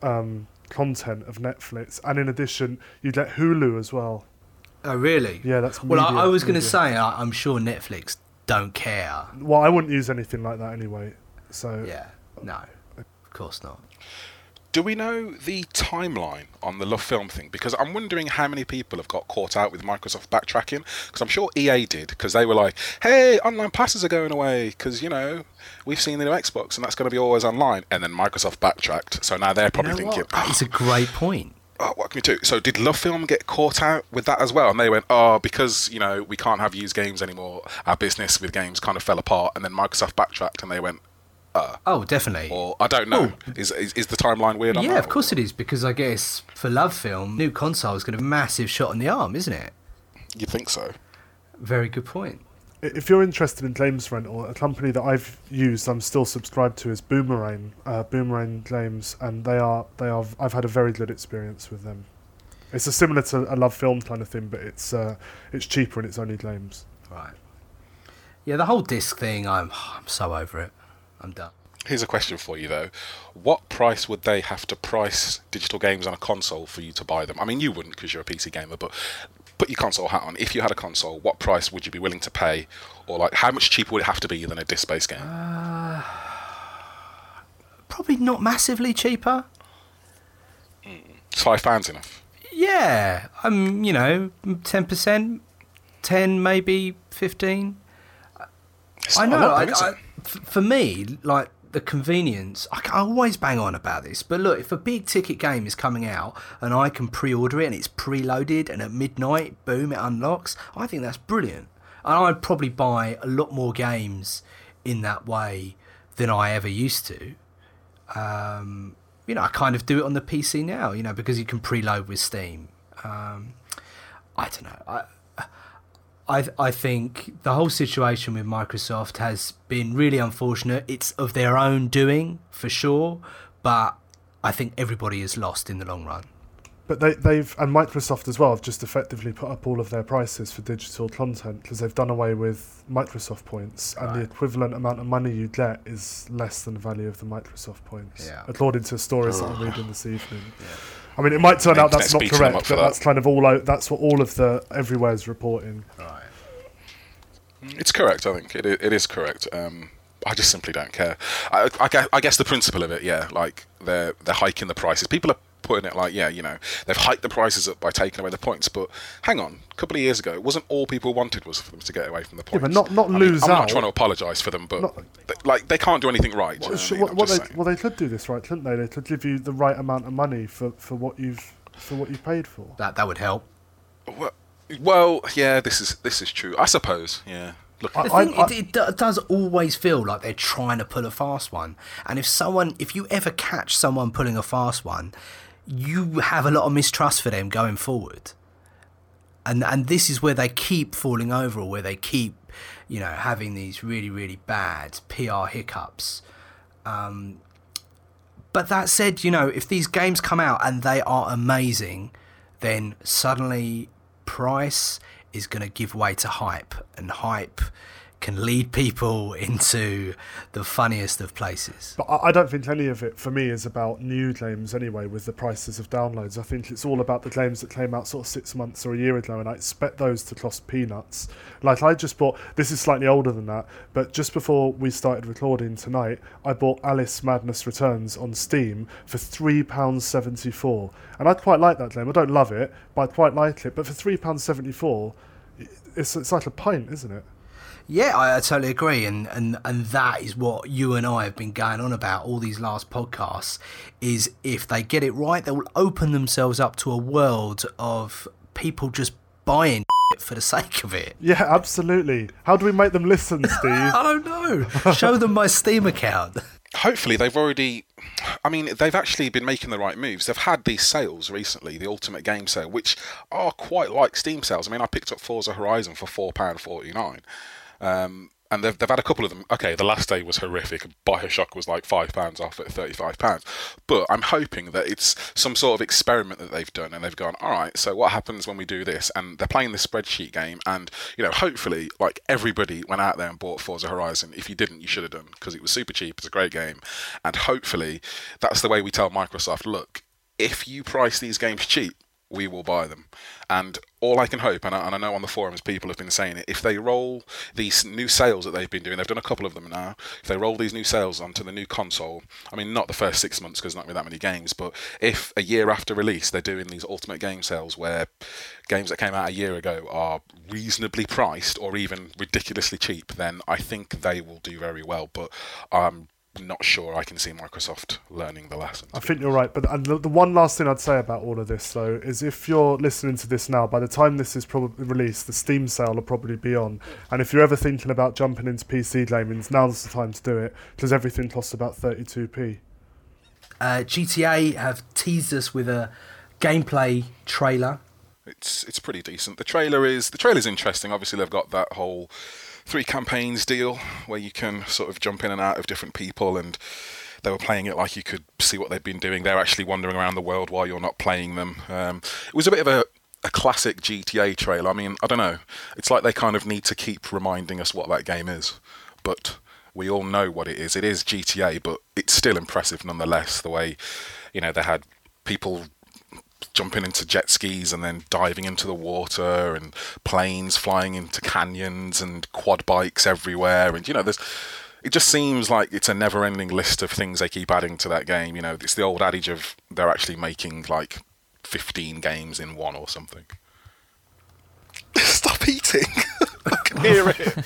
content of Netflix, and in addition you get Hulu as well. Oh, really? Yeah, that's well, media, I was going to say I'm sure Netflix don't care. Well, I wouldn't use anything like that anyway, so yeah, no, of course not. Do we know the timeline on the Love Film thing? Because I'm wondering how many people have got caught out with Microsoft backtracking. Because I'm sure EA did, because they were like, hey, online passes are going away, because, you know, we've seen the new Xbox and that's going to be always online. And then Microsoft backtracked. So now they're probably thinking, it's a great point. Oh, what can we do? So did Love Film get caught out with that as well? And they went, because, you know, we can't have used games anymore, our business with games kind of fell apart. And then Microsoft backtracked and they went, oh, definitely. Or I don't know. Is the timeline weird on that? Yeah, of course it is, because I guess for Love Film, new console is going to be a massive shot in the arm, isn't it? You think so? Very good point. If you're interested in games rental, a company that I've used, I'm still subscribed to, is Boomerang. Boomerang Games, and they are. I've had a very good experience with them. It's a similar to a Love Film kind of thing, but it's cheaper and it's only games. Right. Yeah, the whole disc thing, I'm so over it. I'm done. Here's a question for you, though. What price would they have to price digital games on a console for you to buy them? I mean, you wouldn't because you're a PC gamer, but put your console hat on. If you had a console, what price would you be willing to pay, or like how much cheaper would it have to be than a disc-based game? Probably not massively cheaper. Is £5 enough? Yeah, 10%, 10 maybe 15. It's I not a know. lot, though, is it? For me, like the convenience, I always bang on about this. But look, if a big ticket game is coming out and I can pre-order it and it's preloaded and at midnight, boom, it unlocks, I think that's brilliant. And I'd probably buy a lot more games in that way than I ever used to. I kind of do it on the PC now, because you can preload with Steam. I don't know. I think the whole situation with Microsoft has been really unfortunate. It's of their own doing, for sure, but I think everybody is lost in the long run. But they've, and Microsoft as well, have just effectively put up all of their prices for digital content because they've done away with Microsoft points, and the equivalent amount of money you get is less than the value of the Microsoft points, according to stories that I'm reading this evening. Yeah. I mean, it might turn out that's not correct, but that's kind of that's what all of the everywhere's reporting. Right. It's correct, I think. It is correct. I just simply don't care. I guess the principle of it, like they're hiking the prices. People are putting it like, they've hiked the prices up by taking away the points. But hang on, a couple of years ago, it wasn't all people wanted was for them to get away from the points. Yeah, but not lose out. I'm not trying to apologise for them, but they can't do anything right. They could do this right, couldn't they? They could give you the right amount of money for what you've paid for. That would help. Well, yeah, this is true. I suppose, yeah. Look, it does always feel like they're trying to pull a fast one. And if you ever catch someone pulling a fast one, you have a lot of mistrust for them going forward. And this is where they keep falling over, or where they keep, having these really, really bad PR hiccups. But that said, if these games come out and they are amazing, then suddenly price is going to give way to hype, and hype can lead people into the funniest of places. But I don't think any of it, for me, is about new games anyway, with the prices of downloads. I think it's all about the games that came out sort of 6 months or a year ago, and I expect those to cost peanuts. Like, I just bought, this is slightly older than that, but just before we started recording tonight, I bought Alice Madness Returns on Steam for £3.74. And I quite like that game. I don't love it, but I quite like it. But for £3.74, it's like a pint, isn't it? Yeah, I totally agree, and that is what you and I have been going on about all these last podcasts, is if they get it right, they will open themselves up to a world of people just buying for the sake of it. Yeah, absolutely. How do we make them listen, Steve? I don't know. Show them my Steam account. Hopefully they've actually been making the right moves. They've had these sales recently, the Ultimate Game Sale, which are quite like Steam sales. I mean, I picked up Forza Horizon for £4.49. And they've had a couple of them. Okay, the last day was horrific. Bioshock was like £5 off at £35. But I'm hoping that it's some sort of experiment that they've done, and they've gone, all right, so what happens when we do this? And they're playing this spreadsheet game, and hopefully, like, everybody went out there and bought Forza Horizon. If you didn't, you should have done, because it was super cheap. It's a great game, and hopefully that's the way we tell Microsoft, look, if you price these games cheap, we will buy them. And all I can hope, and I know on the forums people have been saying it, if they roll these new sales that they've been doing, they've done a couple of them now, if they roll these new sales onto the new console, I mean, not the first 6 months because there's not going to be that many games, but if a year after release they're doing these Ultimate Game Sales where games that came out a year ago are reasonably priced or even ridiculously cheap, then I think they will do very well. But not sure I can see Microsoft learning the lessons. I think you're right, but the one last thing I'd say about all of this, though, is if you're listening to this now, by the time this is probably released, the Steam sale will probably be on. And if you're ever thinking about jumping into PC gaming, now's the time to do it, because everything costs about 32p. GTA have teased us with a gameplay trailer. It's pretty decent. The trailer's interesting. Obviously, they've got that whole 3 campaigns deal where you can sort of jump in and out of different people, and they were playing it like you could see what they've been doing. They're actually wandering around the world while you're not playing them. It was a bit of a classic GTA trailer. I mean, I don't know. It's like they kind of need to keep reminding us what that game is. But we all know what it is. It is GTA, but it's still impressive nonetheless, the way, they had people jumping into jet skis and then diving into the water, and planes flying into canyons, and quad bikes everywhere, and it just seems like it's a never-ending list of things they keep adding to that game. It's the old adage of they're actually making like 15 games in one or something. Stop eating! I can hear it.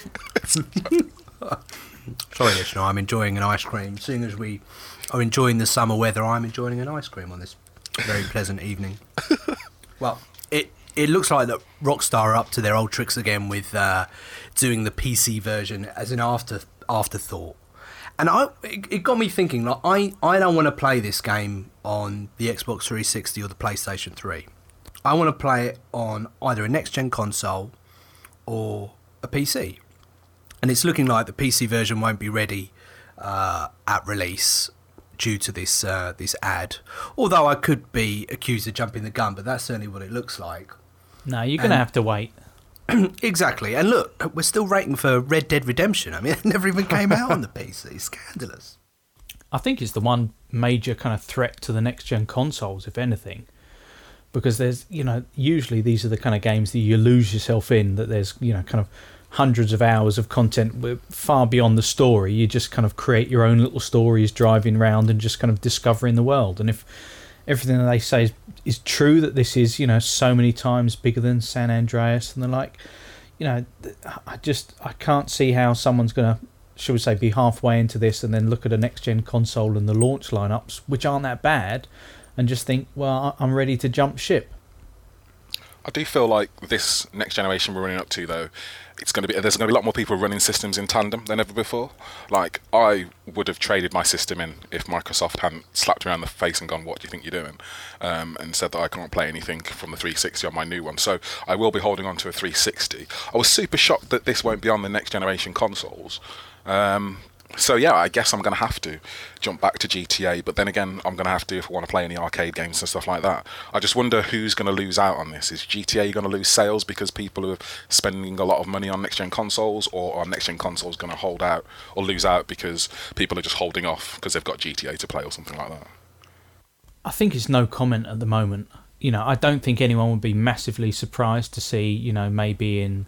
Sorry, listener, I'm enjoying an ice cream. Seeing as we are enjoying the summer weather, I'm enjoying an ice cream on this very pleasant evening. Well, it looks like that Rockstar are up to their old tricks again with doing the PC version as an afterthought. And it got me thinking, like, I don't want to play this game on the Xbox 360 or the PlayStation 3. I want to play it on either a next-gen console or a PC. And it's looking like the PC version won't be ready at release due to this ad. Although I could be accused of jumping the gun, but that's certainly what it looks like. No, you're going to have to wait. Exactly. And look, we're still waiting for Red Dead Redemption. I mean, it never even came out on the PC. Scandalous. I think it's the one major kind of threat to the next-gen consoles, if anything. Because there's, usually these are the kind of games that you lose yourself in, that there's, kind of hundreds of hours of content far beyond the story. You just kind of create your own little stories driving around and just kind of discovering the world. And if everything that they say is true, that this is, so many times bigger than San Andreas and the like, I can't see how someone's going to, shall we say, be halfway into this and then look at a next-gen console and the launch lineups, which aren't that bad, and just think, well, I'm ready to jump ship. I do feel like this next generation we're running up to, though, there's going to be a lot more people running systems in tandem than ever before. Like, I would have traded my system in if Microsoft hadn't slapped me around the face and gone, "What do you think you're doing?" And said that I can't play anything from the 360 on my new one. So I will be holding on to a 360. I was super shocked that this won't be on the next generation consoles. So yeah, I guess I'm going to have to jump back to GTA, but then again, I'm going to have to if I want to play any arcade games and stuff like that. I just wonder who's going to lose out on this. Is GTA going to lose sales because people are spending a lot of money on next-gen consoles, or are next-gen consoles going to hold out or lose out because people are just holding off because they've got GTA to play or something like that? I think it's no comment at the moment. I don't think anyone would be massively surprised to see, maybe in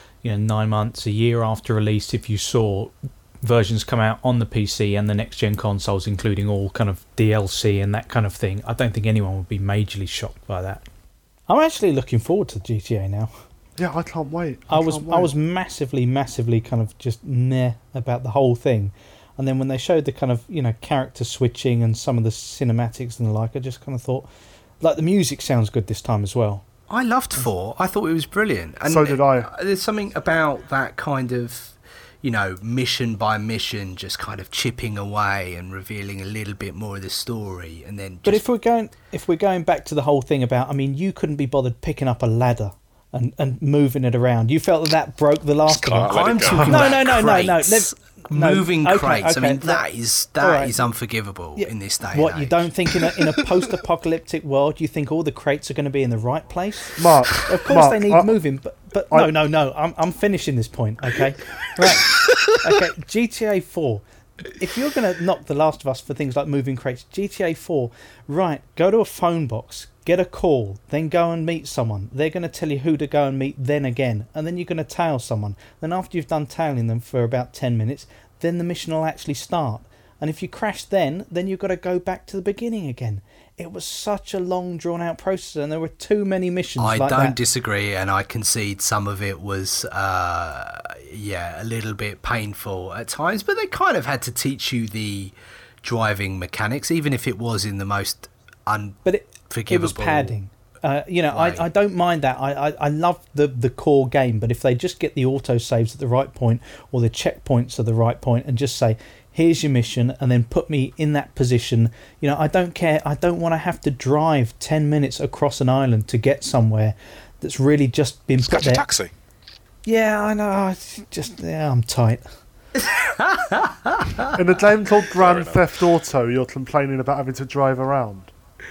9 months, a year after release, if you saw versions come out on the PC and the next-gen consoles, including all kind of DLC and that kind of thing. I don't think anyone would be majorly shocked by that. I'm actually looking forward to GTA now. Yeah, I can't wait. I was massively kind of just meh about the whole thing. And then when they showed the kind of, character switching and some of the cinematics and the like, I just kind of thought, like, the music sounds good this time as well. I loved 4. I thought it was brilliant. And so did I. There's something about that kind of, mission by mission, just kind of chipping away and revealing a little bit more of the story, and then. But if we're going back to the whole thing about, you couldn't be bothered picking up a ladder and moving it around. You felt that broke the last of it. I'm talking about crates. Moving crates. Okay. I mean, that is unforgivable in this day. What, and you age. don't think in a post-apocalyptic world, you think all the crates are going to be in the right place? Mark, of course they need moving, but no. I'm finishing this point. Okay, right. Okay, GTA 4. If you're going to knock The Last of Us for things like moving crates, GTA 4, right? Go to a phone box. Get a call, then go and meet someone. They're going to tell you who to go and meet then again. And then you're going to tail someone. Then after you've done tailing them for about 10 minutes, then the mission will actually start. And if you crash then you've got to go back to the beginning again. It was such a long, drawn-out process, and there were too many missions I like that. don't disagree, and I concede some of it was, a little bit painful at times. But they kind of had to teach you the driving mechanics, even if it was in the most It was padding. I don't mind that. I love the core game, but if they just get the autosaves at the right point or the checkpoints at the right point and just say, here's your mission, and then put me in that position, I don't care. I don't want to have to drive 10 minutes across an island to get somewhere that's really just been put catch there. a taxi. Yeah, I know. I'm tight. In a game called Grand Theft Auto, you're complaining about having to drive around.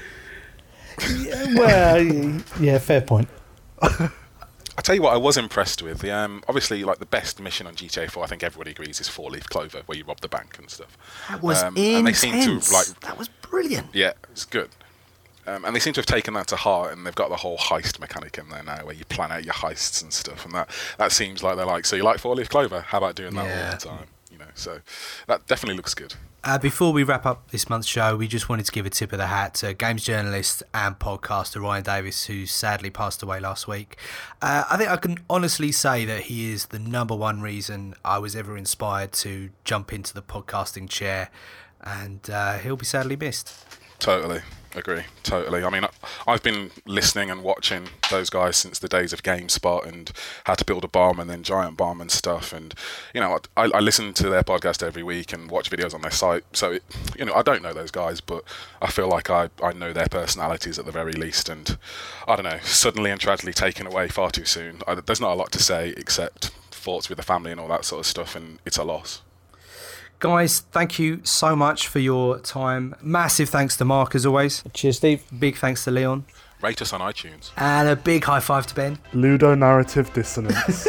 Yeah, fair point. I tell you what, I was impressed with. Obviously, like, the best mission on GTA 4, I think everybody agrees, is 4-Leaf Clover, where you rob the bank and stuff. That was intense. And they seem to, that was brilliant. Yeah, it's good. And they seem to have taken that to heart, and they've got the whole heist mechanic in there now, where you plan out your heists and stuff, and that seems like they're like, so you like 4-Leaf Clover? How about doing that all the time? So that definitely looks good. Before we wrap up this month's show, we just wanted to give a tip of the hat to games journalist and podcaster Ryan Davis, who sadly passed away last week. I think I can honestly say that he is the number one reason I was ever inspired to jump into the podcasting chair, and he'll be sadly missed. Totally. Agree. Totally. I mean, I've been listening and watching those guys since the days of GameSpot and How to Build a Bomb and then Giant Bomb and stuff. And, I listen to their podcast every week and watch videos on their site. So, I don't know those guys, but I feel like I know their personalities at the very least. And, I don't know, suddenly and tragically taken away far too soon. There's not a lot to say except thoughts with the family and all that sort of stuff, and it's a loss. Guys, thank you so much for your time. Massive thanks to Mark, as always. Cheers, Steve. Big thanks to Leon. Rate us on iTunes. And a big high five to Ben. Ludonarrative dissonance.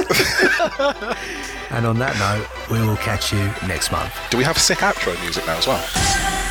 And on that note, we will catch you next month. Do we have sick outro music now as well?